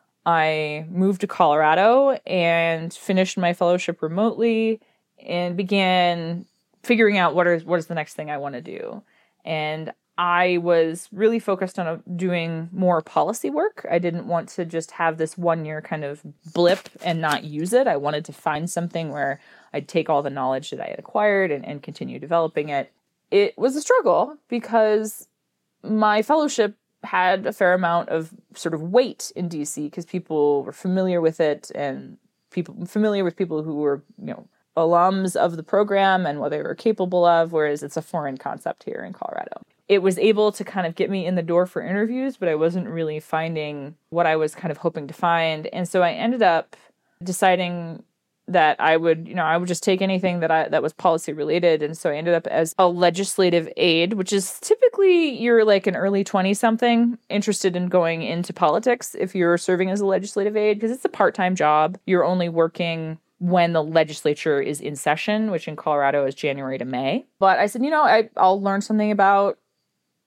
I moved to Colorado and finished my fellowship remotely and began figuring out what is what is the next thing I want to do. And I was really focused on uh, doing more policy work. I didn't want to just have this one year kind of blip and not use it. I wanted to find something where I'd take all the knowledge that I had acquired and, and continue developing it. It was a struggle because my fellowship had a fair amount of sort of weight in D C because people were familiar with it and people familiar with people who were, you know, alums of the program and what they were capable of, whereas it's a foreign concept here in Colorado. It was able to kind of get me in the door for interviews, but I wasn't really finding what I was kind of hoping to find. And so I ended up deciding that I would, you know, I would just take anything that I that was policy related. And so I ended up as a legislative aide, which is typically you're like an early twenty-something interested in going into politics if you're serving as a legislative aide, because it's a part-time job. You're only working when the legislature is in session, which in Colorado is January to May. But I said, you know, I, I'll learn something about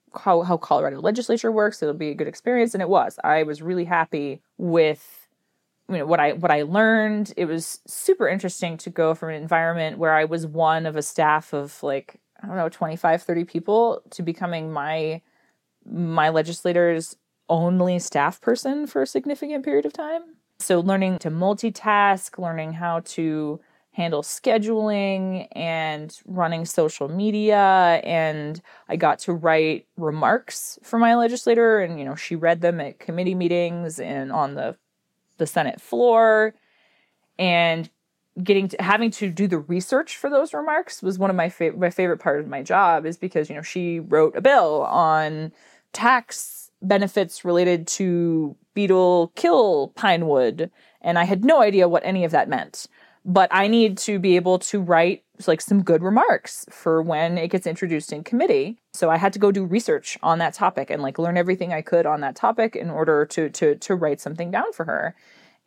how, how Colorado legislature works. It'll be a good experience. And it was. I was really happy with, you know, what I what I learned. It was super interesting to go from an environment where I was one of a staff of like, I don't know, twenty-five, thirty people to becoming my my legislator's only staff person for a significant period of time. So learning to multitask, learning how to handle scheduling and running social media. And I got to write remarks for my legislator. And, you know, she read them at committee meetings and on the, the Senate floor. And getting to having to do the research for those remarks was one of my, fa- my favorite part of my job, is because, you know, she wrote a bill on tax benefits related to beetle kill pine wood. And I had no idea what any of that meant. But I need to be able to write like some good remarks for when it gets introduced in committee. So I had to go do research on that topic and like learn everything I could on that topic in order to to to write something down for her.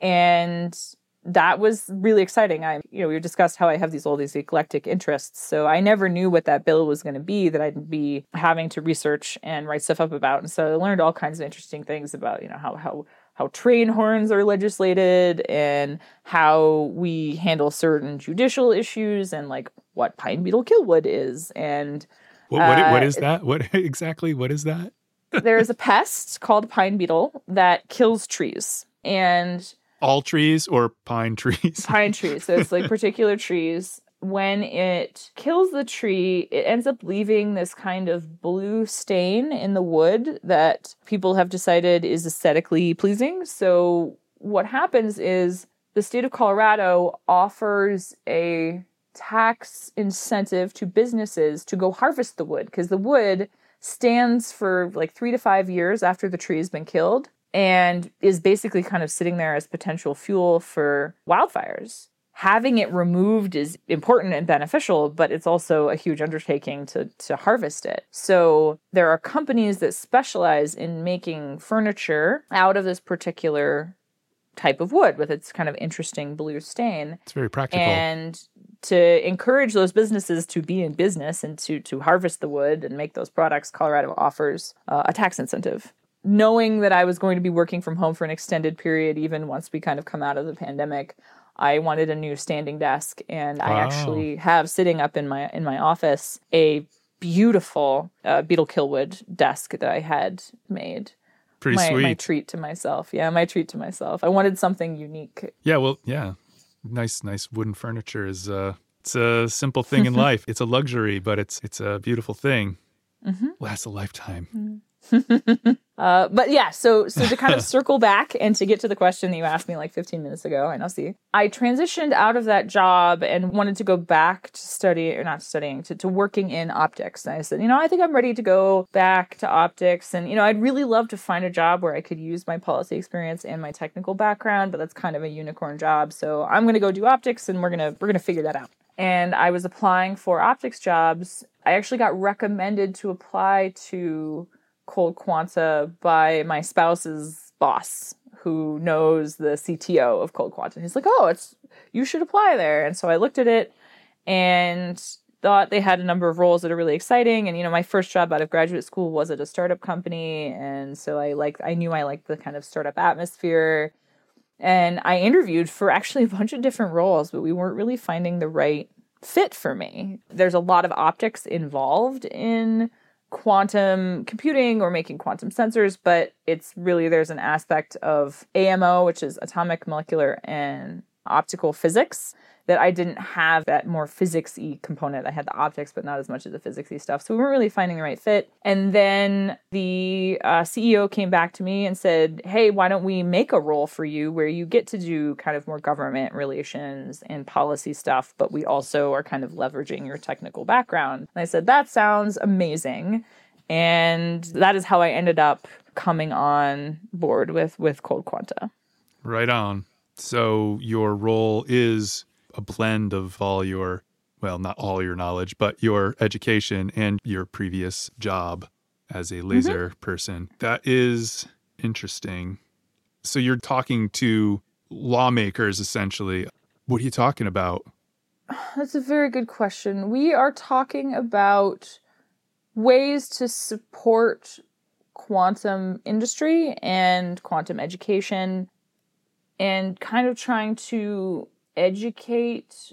And that was really exciting. I, you know, we discussed how I have these all these eclectic interests. So I never knew what that bill was going to be that I'd be having to research and write stuff up about. And so I learned all kinds of interesting things about, you know, how how how train horns are legislated and how we handle certain judicial issues and like what pine beetle killwood is. And what, what, uh, what is that? What exactly? What is that? There is a pest called pine beetle that kills trees, and all trees or pine trees? Pine trees. So it's like particular trees. When it kills the tree, it ends up leaving this kind of blue stain in the wood that people have decided is aesthetically pleasing. So what happens is the state of Colorado offers a tax incentive to businesses to go harvest the wood, because the wood stands for like three to five years after the tree has been killed and is basically kind of sitting there as potential fuel for wildfires. Having it removed is important and beneficial, but it's also a huge undertaking to, to harvest it. So there are companies that specialize in making furniture out of this particular type of wood with its kind of interesting blue stain. It's very practical. And to encourage those businesses to be in business and to, to harvest the wood and make those products, Colorado offers uh, a tax incentive. Knowing that I was going to be working from home for an extended period, even once we kind of come out of the pandemic, I wanted a new standing desk, and wow. I actually have sitting up in my in my office a beautiful uh, beetle killwood desk that I had made. Pretty my, sweet. My treat to myself. Yeah, my treat to myself. I wanted something unique. Yeah, well, yeah. Nice, nice wooden furniture is uh, it's a simple thing in life. It's a luxury, but it's it's a beautiful thing. Mm-hmm. Lasts a lifetime. Mm-hmm. uh, but yeah, so so to kind of circle back and to get to the question that you asked me like fifteen minutes ago, I know, see, I transitioned out of that job and wanted to go back to study, or not studying, to, to working in optics. And I said, you know, I think I'm ready to go back to optics. And, you know, I'd really love to find a job where I could use my policy experience and my technical background, but that's kind of a unicorn job. So I'm going to go do optics, and we're going to we're going to figure that out. And I was applying for optics jobs. I actually got recommended to apply to Cold Quanta by my spouse's boss, who knows the C T O of Cold Quanta. He's like, oh, it's you should apply there. And so I looked at it and thought they had a number of roles that are really exciting. And, you know, my first job out of graduate school was at a startup company. And so I liked, I knew I liked the kind of startup atmosphere. And I interviewed for actually a bunch of different roles, but we weren't really finding the right fit for me. There's a lot of optics involved in quantum computing or making quantum sensors, but it's really, there's an aspect of A M O, which is atomic, molecular, and optical physics, that I didn't have that more physics-y component. I had the optics, but not as much of the physics-y stuff. So we weren't really finding the right fit. And then the uh, C E O came back to me and said, hey, why don't we make a role for you where you get to do kind of more government relations and policy stuff, but we also are kind of leveraging your technical background. And I said, that sounds amazing. And that is how I ended up coming on board with, with Cold Quanta. Right on. So your role is a blend of all your, well, not all your knowledge, but your education and your previous job as a laser mm-hmm. person. That is interesting. So you're talking to lawmakers, essentially. What are you talking about? That's a very good question. We are talking about ways to support quantum industry and quantum education, and kind of trying to educate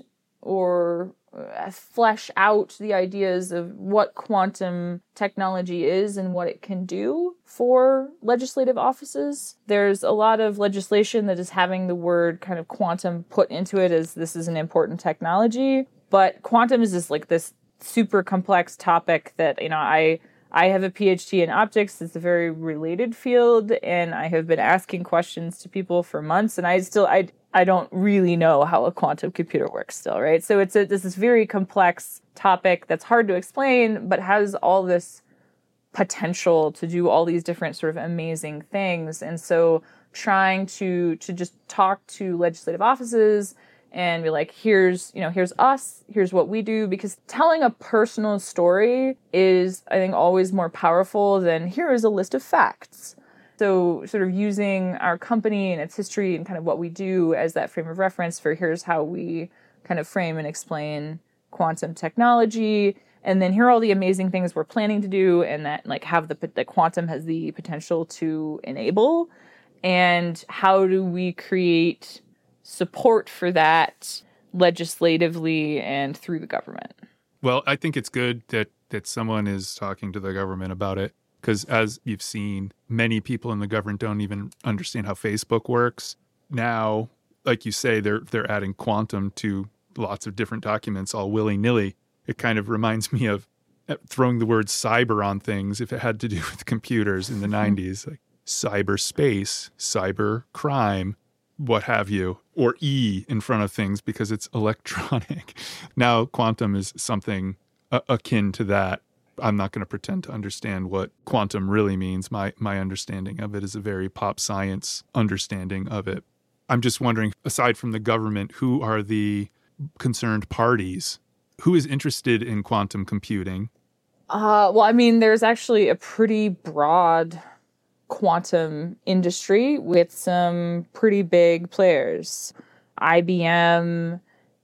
or uh, flesh out the ideas of what quantum technology is and what it can do for legislative offices. There's a lot of legislation that is having the word kind of quantum put into it as this is an important technology, but quantum is just like this super complex topic that, you know, I I have a P H D in optics. It's a very related field, and I have been asking questions to people for months, and I still I I don't really know how a quantum computer works still, right? So it's a, this is very complex topic that's hard to explain, but has all this potential to do all these different sort of amazing things. And so trying to to just talk to legislative offices and be like, here's, you know, here's us, here's what we do, because telling a personal story is, I think, always more powerful than here is a list of facts. So sort of using our company and its history and kind of what we do as that frame of reference for here's how we kind of frame and explain quantum technology. And then here are all the amazing things we're planning to do and that like have the, the quantum has the potential to enable. And how do we create support for that legislatively and through the government? Well, I think it's good that, that someone is talking to the government about it. Because as you've seen, many people in the government don't even understand how Facebook works. Now, like you say, they're they're adding quantum to lots of different documents all willy-nilly. It kind of reminds me of throwing the word cyber on things if it had to do with computers in the nineties, like cyberspace, cyber crime, what have you, or E in front of things because it's electronic. Now, quantum is something a- akin to that. I'm not going to pretend to understand what quantum really means. My my understanding of it is a very pop science understanding of it. I'm just wondering, aside from the government, who are the concerned parties? Who is interested in quantum computing? Uh, well, I mean, there's actually a pretty broad quantum industry with some pretty big players. I B M,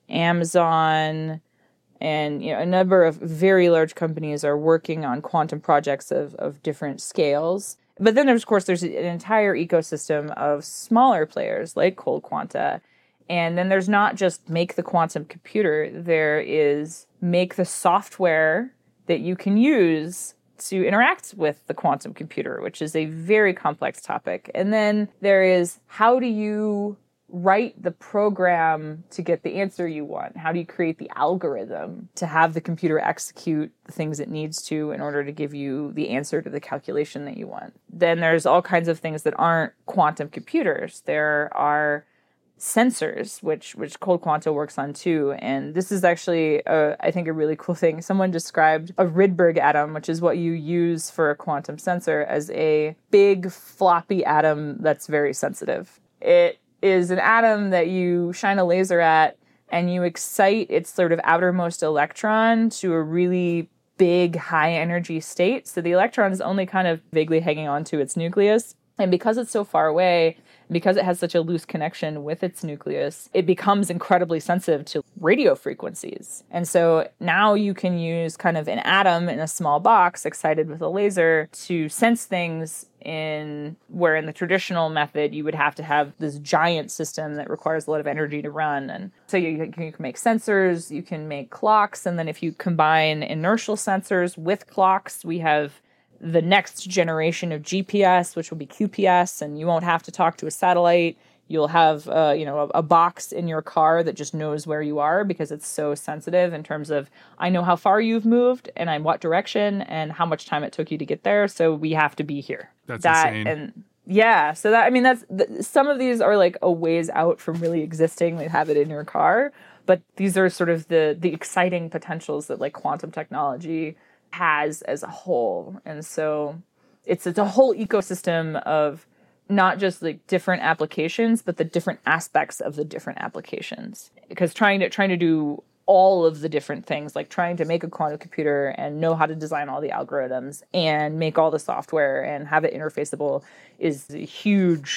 Amazon, and you know, a number of very large companies are working on quantum projects of, of different scales. But then, there's, of course, there's an entire ecosystem of smaller players like Cold Quanta. And then there's not just make the quantum computer. There is make the software that you can use to interact with the quantum computer, which is a very complex topic. And then there is how do you write the program to get the answer you want? How do you create the algorithm to have the computer execute the things it needs to in order to give you the answer to the calculation that you want? Then there's all kinds of things that aren't quantum computers. There are sensors, which which Cold Quanta works on too. And this is actually, a, I think, a really cool thing. Someone described a Rydberg atom, which is what you use for a quantum sensor, as a big floppy atom that's very sensitive. It is an atom that you shine a laser at and you excite its sort of outermost electron to a really big high energy state. So the electron is only kind of vaguely hanging on to its nucleus. And because it's so far away, because it has such a loose connection with its nucleus, it becomes incredibly sensitive to radio frequencies. And so now you can use kind of an atom in a small box excited with a laser to sense things in where in the traditional method you would have to have this giant system that requires a lot of energy to run. And so you, you can make sensors, you can make clocks, and then if you combine inertial sensors with clocks, we have the next generation of G P S, which will be Q P S, and you won't have to talk to a satellite. You'll have, uh, you know, a, a box in your car that just knows where you are because it's so sensitive in terms of, I know how far you've moved and in what direction and how much time it took you to get there. So we have to be here. That's that, insane. And yeah, so that, I mean, that's, th- some of these are like a ways out from really existing. They have it in your car, but these are sort of the, the exciting potentials that like quantum technology has as a whole. And so it's it's a whole ecosystem of not just like different applications, but the different aspects of the different applications. Because trying to trying to do all of the different things, like trying to make a quantum computer and know how to design all the algorithms and make all the software and have it interfaceable is a huge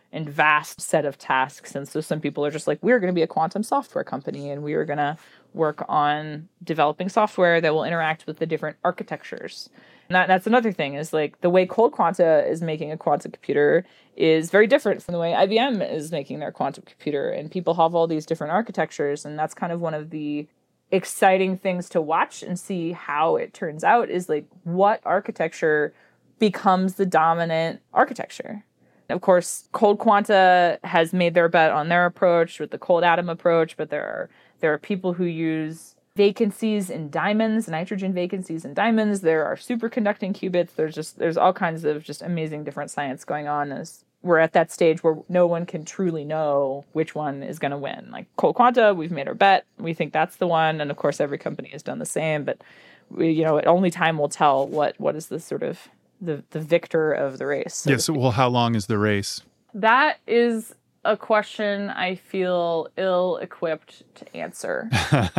and vast set of tasks. And so some people are just like, we're going to be a quantum software company, and we are going to work on developing software that will interact with the different architectures. And that, that's another thing, is like the way Cold Quanta is making a quantum computer is very different from the way I B M is making their quantum computer. And people have all these different architectures, and that's kind of one of the exciting things to watch and see how it turns out, is like what architecture becomes the dominant architecture. Of course, Cold Quanta has made their bet on their approach with the cold atom approach, but there are there are people who use vacancies in diamonds, nitrogen vacancies in diamonds. There are superconducting qubits. There's just there's all kinds of just amazing different science going on, as we're at that stage where no one can truly know which one is going to win. Like Cold Quanta, we've made our bet. We think that's the one, and of course, every company has done the same. But we, you know, only time will tell what what is the sort of the the victor of the race. So yes. Well, how long is the race? That is a question I feel ill-equipped to answer.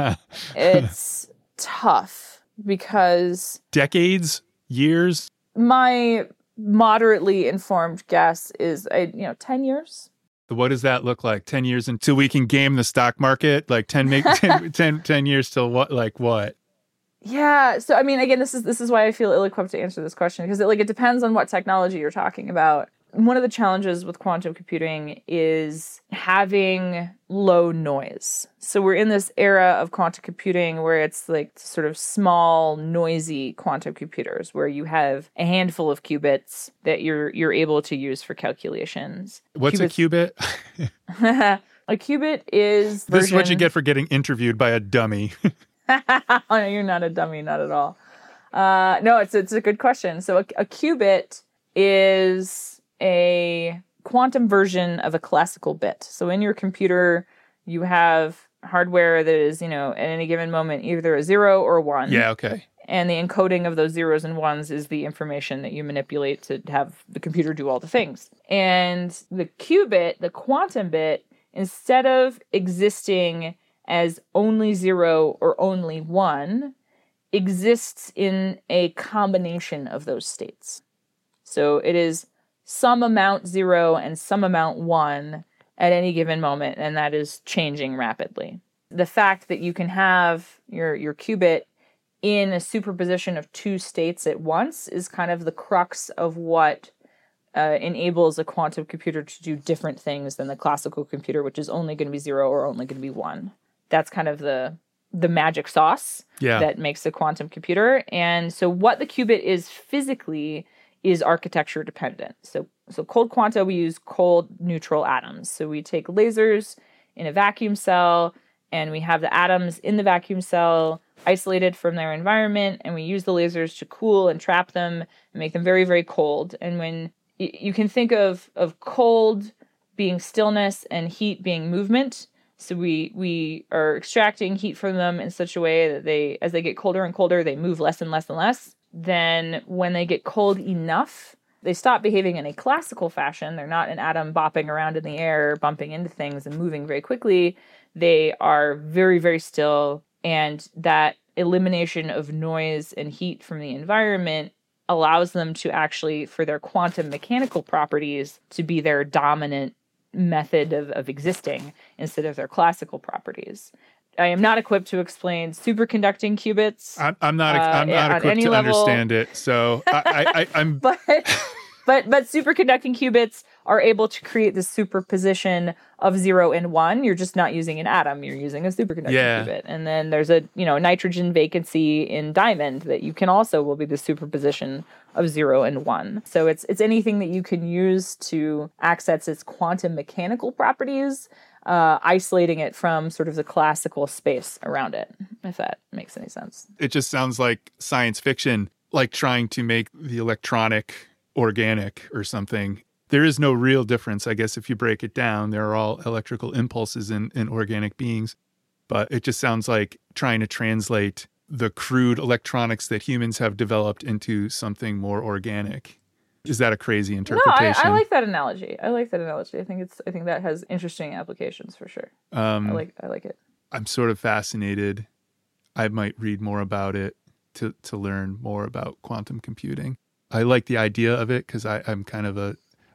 It's tough because decades, years. My moderately informed guess is, I, you know, ten years. What does that look like? ten years until we can game the stock market? Like ten, make, ten, ten, ten years till what? Like what? Yeah. So, I mean, again, this is this is why I feel ill-equipped to answer this question, because it, like, it depends on what technology you're talking about. One of the challenges with quantum computing is having low noise. So we're in this era of quantum computing where it's like sort of small, noisy quantum computers where you have a handful of qubits that you're you're able to use for calculations. What's Qubits, a qubit? A qubit is This version... is what you get for getting interviewed by a dummy. Oh, no, you're not a dummy, not at all. Uh, no, it's it's a good question. So a, a qubit is a quantum version of a classical bit. So in your computer, you have hardware that is, you know, at any given moment, either a zero or a one. Yeah, okay. And the encoding of those zeros and ones is the information that you manipulate to have the computer do all the things. And the qubit, the quantum bit, instead of existing as only zero or only one, exists in a combination of those states. So it is some amount zero and some amount one at any given moment, and that is changing rapidly. The fact that you can have your, your qubit in a superposition of two states at once is kind of the crux of what uh, enables a quantum computer to do different things than the classical computer, which is only going to be zero or only going to be one. That's kind of the the magic sauce yeah. that makes a quantum computer. And so what the qubit is physically is architecture dependent. So so cold quanta, we use cold neutral atoms. So we take lasers in a vacuum cell, and we have the atoms in the vacuum cell isolated from their environment, and we use the lasers to cool and trap them and make them very, very cold. And when y- you can think of, of cold being stillness and heat being movement, so we we are extracting heat from them in such a way that they, as they get colder and colder, they move less and less and less. Then when they get cold enough, they stop behaving in a classical fashion. They're not an atom bopping around in the air, bumping into things and moving very quickly. They are very, very still. And that elimination of noise and heat from the environment allows them to actually, for their quantum mechanical properties, to be their dominant method of, of existing instead of their classical properties. I am not equipped to explain superconducting qubits. I'm, I'm not. Uh, I'm not equipped to level. understand it. So I, I, I, I'm. but but but superconducting qubits are able to create this superposition of zero and one. You're just not using an atom. You're using a superconducting yeah. qubit. And then there's a you know nitrogen vacancy in diamond that you can also will be the superposition of zero and one. So it's it's anything that you can use to access its quantum mechanical properties, uh, isolating it from sort of the classical space around it, if that makes any sense. It just sounds like science fiction, like trying to make the electronic organic or something. There is no real difference, I guess, if you break it down. They're all electrical impulses in, in organic beings. But it just sounds like trying to translate the crude electronics that humans have developed into something more organic. Is that a crazy interpretation? No, I, I like that analogy. I like that analogy. I think it's. I think that has interesting applications for sure. Um, I like. I like it. I'm sort of fascinated. I might read more about it to to learn more about quantum computing. I like the idea of it because I'm kind of a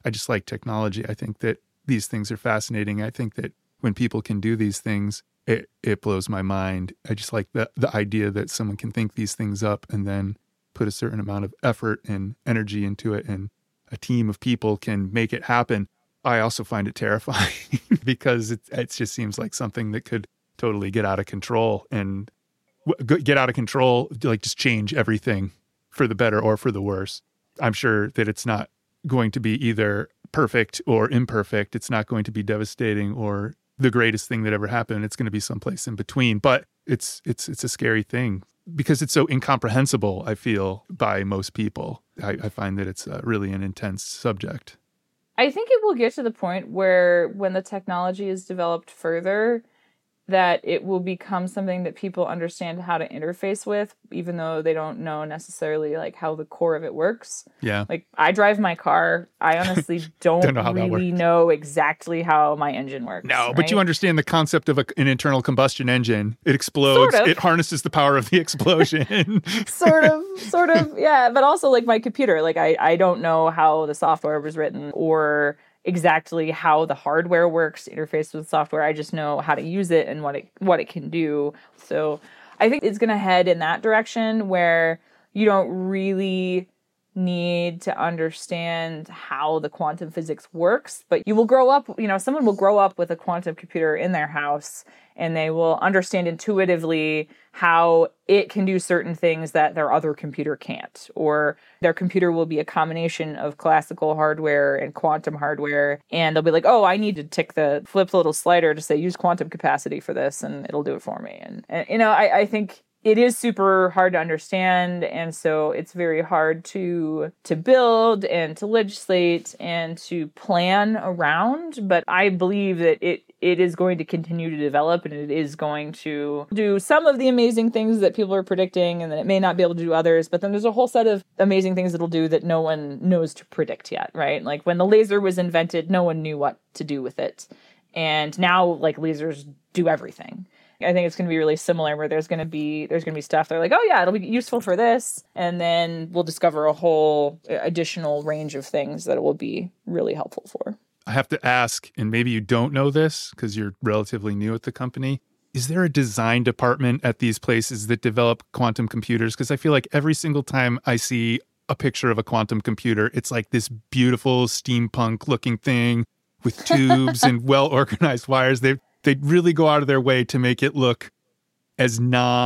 I just like technology. I think that these things are fascinating. I think that when people can do these things, it, it blows my mind. I just like the, the idea that someone can think these things up and then put a certain amount of effort and energy into it, and a team of people can make it happen. I also find it terrifying because it, it just seems like something that could totally get out of control and w- get out of control, like just change everything for the better or for the worse. I'm sure that it's not going to be either perfect or imperfect. It's not going to be devastating or the greatest thing that ever happened. It's going to be someplace in between. But it's it's it's a scary thing because it's so incomprehensible, I feel, by most people. I, I find that it's uh, really an intense subject. I think it will get to the point where when the technology is developed further, that it will become something that people understand how to interface with, even though they don't know necessarily like how the core of it works. Yeah. Like I drive my car. I honestly don't, don't know really know exactly how my engine works. No, right? But you understand the concept of a, an internal combustion engine. It explodes. Sort of. It harnesses the power of the explosion. sort of, sort of. Yeah. But also like my computer, like I, I don't know how the software was written or exactly how the hardware works to interface with software. I just know how to use it and what it what it can do. So I think it's going to head in that direction where you don't really need to understand how the quantum physics works, but you will grow up, you know, someone will grow up with a quantum computer in their house and they will understand intuitively how it can do certain things that their other computer can't, or their computer will be a combination of classical hardware and quantum hardware, and they'll be like, oh, I need to tick the flip the little slider to say use quantum capacity for this, and it'll do it for me. And, and you know, I, I think it is super hard to understand, and so it's very hard to to build and to legislate and to plan around. But I believe that it it is going to continue to develop, and it is going to do some of the amazing things that people are predicting, and then it may not be able to do others. But then there's a whole set of amazing things it'll do that no one knows to predict yet, right? Like when the laser was invented, no one knew what to do with it. And now, like, lasers do everything. I think it's going to be really similar where there's going to be there's going to be stuff they're like, oh yeah, it'll be useful for this, and then we'll discover a whole additional range of things that it will be really helpful for. I have to ask, and maybe you don't know this because you're relatively new at the company, is there a design department at these places that develop quantum computers? Because I feel like every single time I see a picture of a quantum computer, it's like this beautiful steampunk looking thing with tubes and well-organized wires. They They really go out of their way to make it look as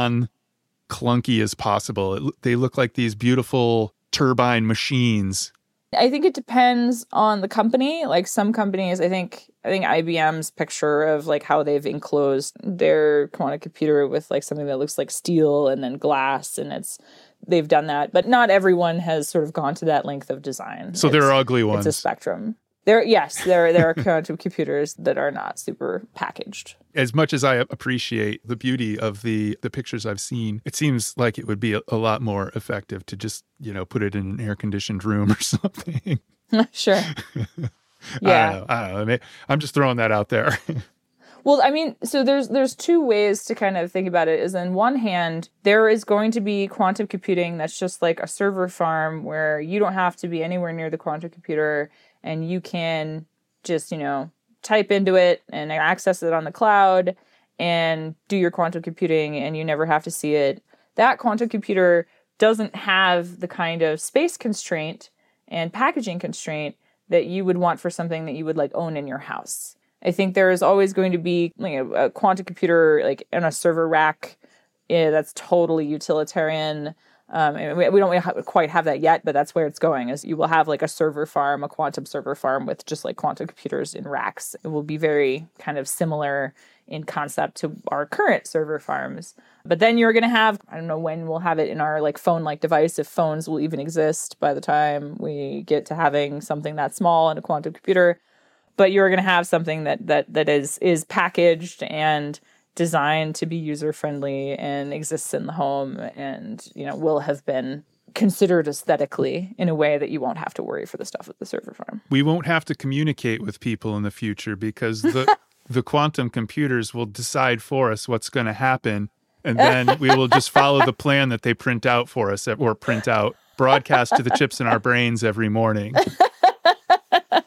non-clunky as possible. It, they look like these beautiful turbine machines. I think it depends on the company. Like some companies, I think I think I B M's picture of like how they've enclosed their quantum computer with like something that looks like steel and then glass, and it's they've done that. But not everyone has sort of gone to that length of design. So it's, there are ugly ones. It's a spectrum. There, yes, there there are quantum computers that are not super packaged. As much as I appreciate the beauty of the, the pictures I've seen, it seems like it would be a, a lot more effective to just, you know, put it in an air-conditioned room or something. Sure. I Yeah. don't know. I don't know. I'm just throwing that out there. Well, I mean, so there's there's two ways to kind of think about it. Is on one hand, there is going to be quantum computing that's just like a server farm where you don't have to be anywhere near the quantum computer, and you can just, you know, type into it and access it on the cloud and do your quantum computing, and you never have to see it. That quantum computer doesn't have the kind of space constraint and packaging constraint that you would want for something that you would like own in your house. I think there is always going to be, you know, a quantum computer like in a server rack yeah, that's totally utilitarian. Um, and we, we don't quite have that yet, but that's where it's going. Is you will have like a server farm, a quantum server farm with just like quantum computers in racks. It will be very kind of similar in concept to our current server farms. But then you're going to have, I don't know when we'll have it in our like phone-like device, if phones will even exist by the time we get to having something that small in a quantum computer. But you're going to have something that that that is is packaged and designed to be user-friendly and exists in the home and, you know, will have been considered aesthetically in a way that you won't have to worry for the stuff at the server farm. We won't have to communicate with people in the future because the the quantum computers will decide for us what's going to happen, and then we will just follow the plan that they print out for us or print out, broadcast to the chips in our brains every morning.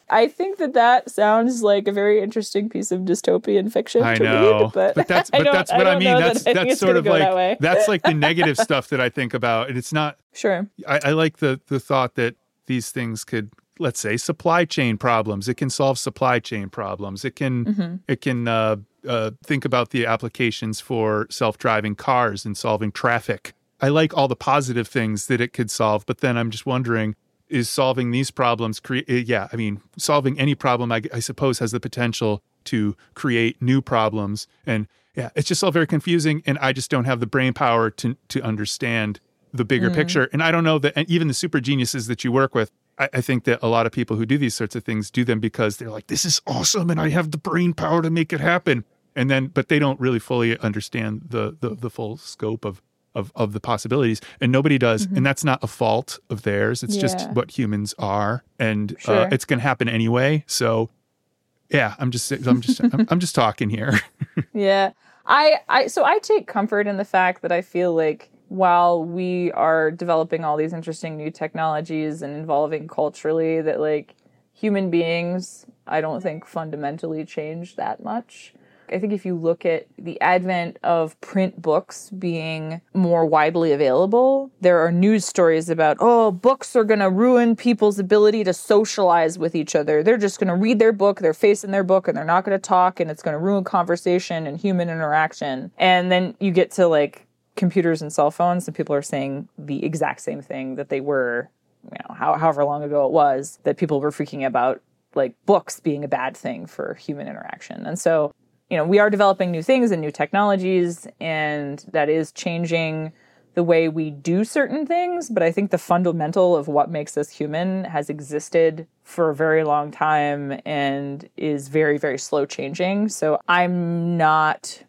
I think that that sounds like a very interesting piece of dystopian fiction I to know. read, but, but that's but I that's what I, I, mean. That's that that's sort of that like that's like the negative stuff that I think about. And it's not sure. I, I like the the thought that these things could, let's say, supply chain problems. It can solve supply chain problems. It can mm-hmm. it can uh, uh, think about the applications for self-driving cars and solving traffic. I like all the positive things that it could solve, but then I'm just wondering, is solving these problems, cre- yeah, I mean, solving any problem, I, I suppose, has the potential to create new problems. And yeah, it's just all very confusing, and I just don't have the brain power to to understand the bigger mm. picture. And I don't know that, and even the super geniuses that you work with, I, I think that a lot of people who do these sorts of things do them because they're like, this is awesome, and I have the brain power to make it happen. And then, but they don't really fully understand the the, the full scope of Of, of the possibilities, and nobody does, mm-hmm. and that's not a fault of theirs. It's yeah. just what humans are, and sure. uh, it's going to happen anyway. So, yeah, I'm just, I'm just, I'm, I'm just talking here. yeah, I, I, so I take comfort in the fact that I feel like while we are developing all these interesting new technologies and evolving culturally, that like human beings, I don't think fundamentally change that much. I think if you look at the advent of print books being more widely available, there are news stories about, oh, books are going to ruin people's ability to socialize with each other. They're just going to read their book, they're facing their book, and they're not going to talk, and it's going to ruin conversation and human interaction. And then you get to like computers and cell phones, and people are saying the exact same thing that they were, you know, how, however long ago it was, that people were freaking about like books being a bad thing for human interaction. And so, you know, we are developing new things and new technologies, and that is changing the way we do certain things. But I think the fundamental of what makes us human has existed for a very long time and is very, very slow changing. So I'm not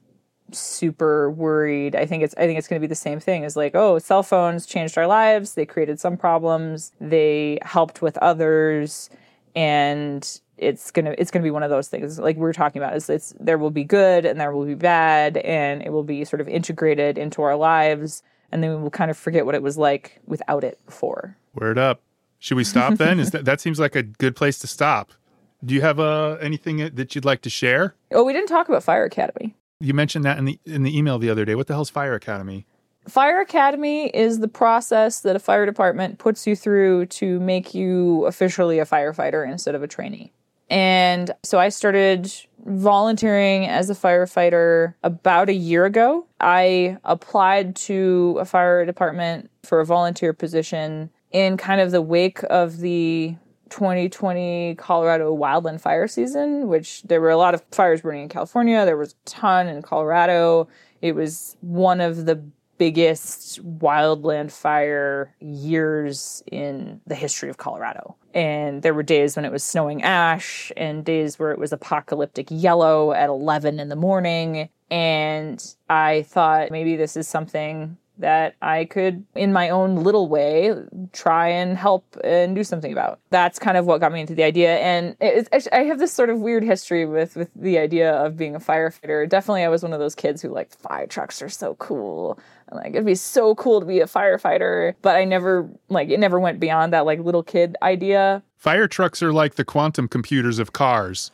super worried. I think it's I think it's going to be the same thing as like, oh, cell phones changed our lives. They created some problems. They helped with others. And it's gonna it's gonna be one of those things like we were talking about. Is it's there will be good and there will be bad, and it will be sort of integrated into our lives, and then we will kind of forget what it was like without it before. Word up. Should we stop then? Is that that seems like a good place to stop? Do you have uh, anything that you'd like to share? Oh, we didn't talk about Fire Academy. You mentioned that in the in the email the other day. What the hell's Fire Academy? Fire Academy is the process that a fire department puts you through to make you officially a firefighter instead of a trainee. And so I started volunteering as a firefighter about a year ago. I applied to a fire department for a volunteer position in kind of the wake of the twenty twenty Colorado wildland fire season, which there were a lot of fires burning in California. There was a ton in Colorado. It was one of the biggest wildland fire years in the history of Colorado. And there were days when it was snowing ash and days where it was apocalyptic yellow at eleven in the morning. And I thought maybe this is something that I could, in my own little way, try and help and do something about. That's kind of what got me into the idea. And it, it, I have this sort of weird history with, with the idea of being a firefighter. Definitely I was one of those kids who like, fire trucks are so cool. And like, it'd be so cool to be a firefighter. But I never, like, it never went beyond that like little kid idea. Fire trucks are like the quantum computers of cars.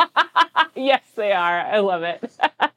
Yes, they are. I love it.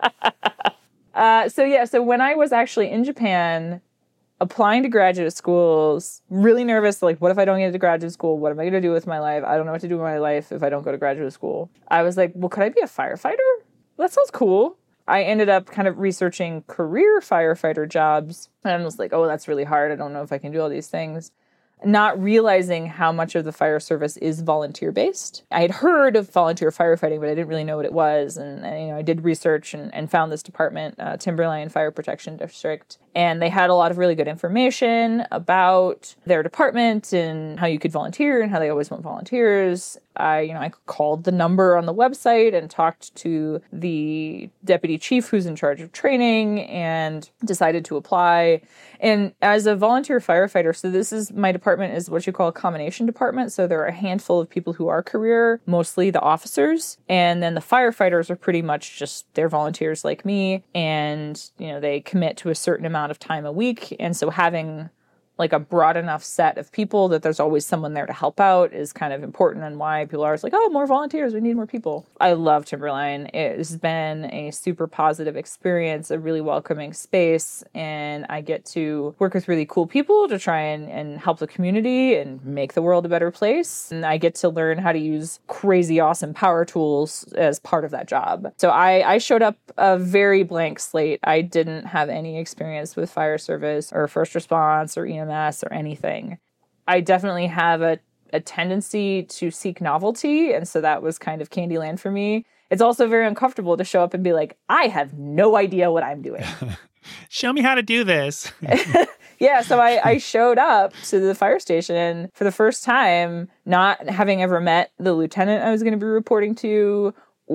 Uh, so yeah, so when I was actually in Japan applying to graduate schools, really nervous, like, what if I don't get into graduate school? What am I going to do with my life? I don't know what to do with my life if I don't go to graduate school. I was like, well, could I be a firefighter? That sounds cool. I ended up kind of researching career firefighter jobs, and I was like, oh, that's really hard. I don't know if I can do all these things. Not realizing how much of the fire service is volunteer-based. I had heard of volunteer firefighting, but I didn't really know what it was. And, and you know, I did research and, and found this department, uh, Timberline Fire Protection District. And they had a lot of really good information about their department and how you could volunteer and how they always want volunteers. I, you know, I called the number on the website and talked to the deputy chief who's in charge of training and decided to apply. And as a volunteer firefighter, so this is, my department is what you call a combination department. So there are a handful of people who are career, mostly the officers. And then the firefighters are pretty much just, they're volunteers like me. And, you know, they commit to a certain amount of time a week. And so having like a broad enough set of people that there's always someone there to help out is kind of important, and why people are always like, oh, more volunteers, we need more people. I love Timberline. It has been a super positive experience, a really welcoming space, and I get to work with really cool people to try and, and help the community and make the world a better place. And I get to learn how to use crazy awesome power tools as part of that job. So I, I showed up a very blank slate. I didn't have any experience with fire service or first response or E M S or anything. I definitely have a, a tendency to seek novelty, and so that was kind of Candyland for me. It's also very uncomfortable to show up and be like, I have no idea what I'm doing. Show me how to do this. Yeah, so I, I showed up to the fire station for the first time, not having ever met the lieutenant I was going to be reporting to,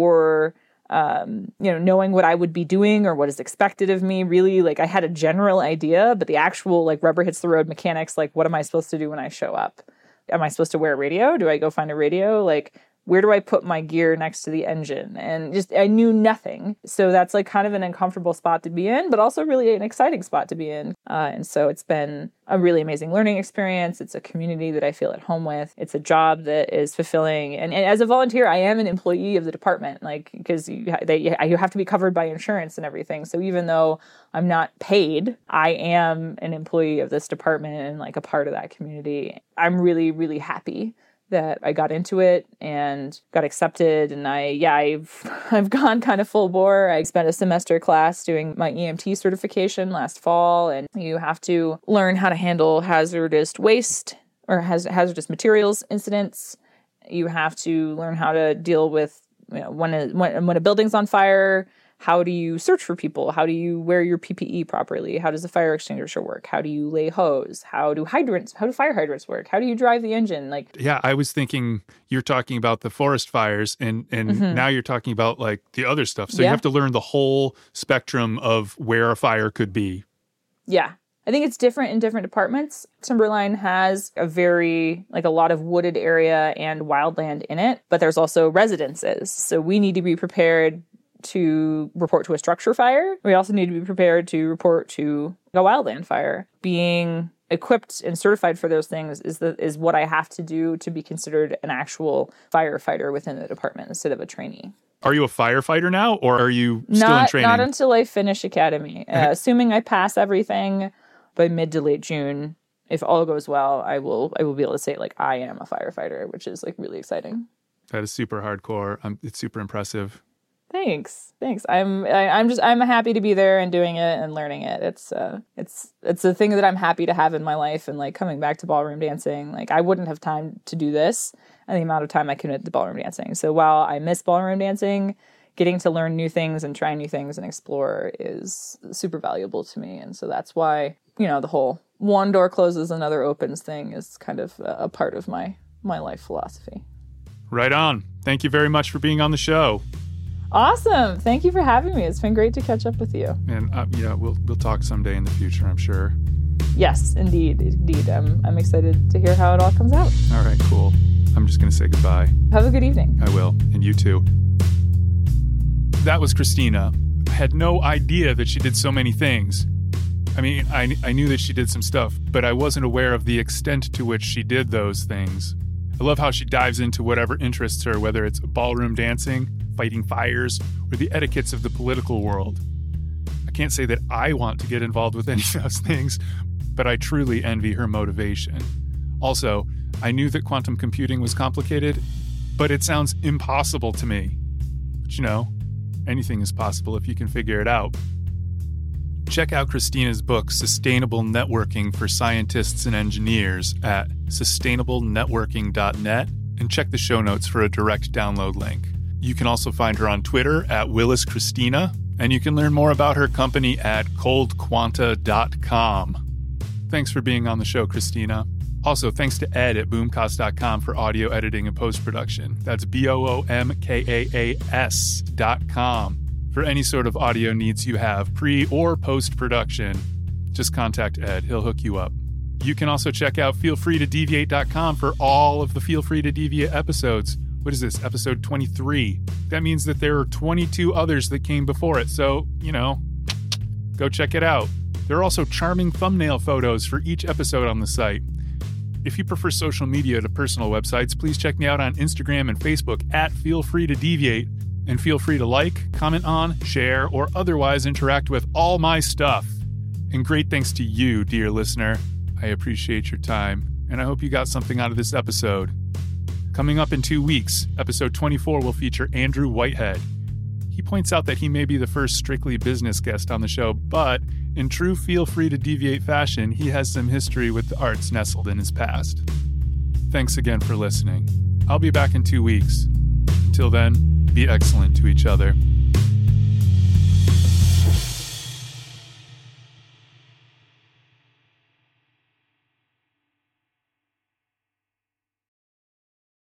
or Um, you know, knowing what I would be doing or what is expected of me. Really, like, I had a general idea, but the actual, like, rubber hits the road mechanics, like, what am I supposed to do when I show up? Am I supposed to wear a radio? Do I go find a radio? Like, where do I put my gear next to the engine? And just, I knew nothing. So that's like kind of an uncomfortable spot to be in, but also really an exciting spot to be in. Uh, and so it's been a really amazing learning experience. It's a community that I feel at home with. It's a job that is fulfilling. And, and as a volunteer, I am an employee of the department, like, because you, they, you have to be covered by insurance and everything. So even though I'm not paid, I am an employee of this department and like a part of that community. I'm really, really happy that I got into it and got accepted. And I, yeah, I've, I've gone kind of full bore. I spent a semester class doing my E M T certification last fall, and you have to learn how to handle hazardous waste or haz- hazardous materials incidents. You have to learn how to deal with, you know, when a, when, when a building's on fire. How do you search for people? How do you wear your P P E properly? How does the fire extinguisher work? How do you lay hose? How do hydrants, how do fire hydrants work? How do you drive the engine? Like, yeah, I was thinking you're talking about the forest fires, and, and mm-hmm. now you're talking about like the other stuff. So yeah. You have to learn the whole spectrum of where a fire could be. Yeah. I think it's different in different departments. Timberline has a very, like a lot of wooded area and wildland in it, but there's also residences. So we need to be prepared to report to a structure fire. We also need to be prepared to report to a wildland fire. Being equipped and certified for those things is the, is what I have to do to be considered an actual firefighter within the department instead of a trainee. Are you a firefighter now, or are you still not, in training? Not until I finish academy. Uh, assuming I pass everything by mid to late June, if all goes well, I will I will be able to say, like, I am a firefighter, which is, like, really exciting. That is super hardcore. Um, it's super impressive. Thanks. Thanks. I'm I, I'm just I'm happy to be there and doing it and learning it. It's uh it's it's a thing that I'm happy to have in my life, and like coming back to ballroom dancing, like I wouldn't have time to do this and the amount of time I committed to ballroom dancing. So while I miss ballroom dancing, getting to learn new things and try new things and explore is super valuable to me. And so that's why, you know, the whole one door closes, another opens thing is kind of a part of my my life philosophy. Right on. Thank you very much for being on the show. Awesome. Thank you for having me. It's been great to catch up with you. And uh, yeah, we'll we'll talk someday in the future, I'm sure. Yes, indeed. Indeed. I'm, I'm excited to hear how it all comes out. All right, cool. I'm just going to say goodbye. Have a good evening. I will. And you too. That was Christina. I had no idea that she did so many things. I mean, I, I knew that she did some stuff, but I wasn't aware of the extent to which she did those things. I love how she dives into whatever interests her, whether it's ballroom dancing, fighting fires, or the etiquettes of the political world. I can't say that I want to get involved with any of those things, but I truly envy her motivation. Also, I knew that quantum computing was complicated, but it sounds impossible to me. But you know, anything is possible if you can figure it out. Check out Christina's book, Sustainable Networking for Scientists and Engineers, at sustainable networking dot net, and check the show notes for a direct download link. You can also find her on Twitter at Willis Christina, and you can learn more about her company at cold quanta dot com. Thanks for being on the show, Christina. Also, thanks to Ed at boomcast dot com for audio editing and post-production. That's B O O M K A A S dot com. For any sort of audio needs you have, pre or post-production, just contact Ed. He'll hook you up. You can also check out feel free to deviate dot com for all of the Feel Free to Deviate episodes. What is this, episode twenty-three? That means that there are twenty-two others that came before it, so, you know, go check it out. There are also charming thumbnail photos for each episode on the site. If you prefer social media to personal websites, please check me out on Instagram and Facebook at Feel Free to Deviate, and feel free to like, comment on, share, or otherwise interact with all my stuff. And great thanks to you, dear listener. I appreciate your time, and I hope you got something out of this episode. Coming up in two weeks, episode twenty-four will feature Andrew Whitehead. He points out that he may be the first strictly business guest on the show, but in true Feel Free to Deviate fashion, he has some history with the arts nestled in his past. Thanks again for listening. I'll be back in two weeks. Until then, be excellent to each other.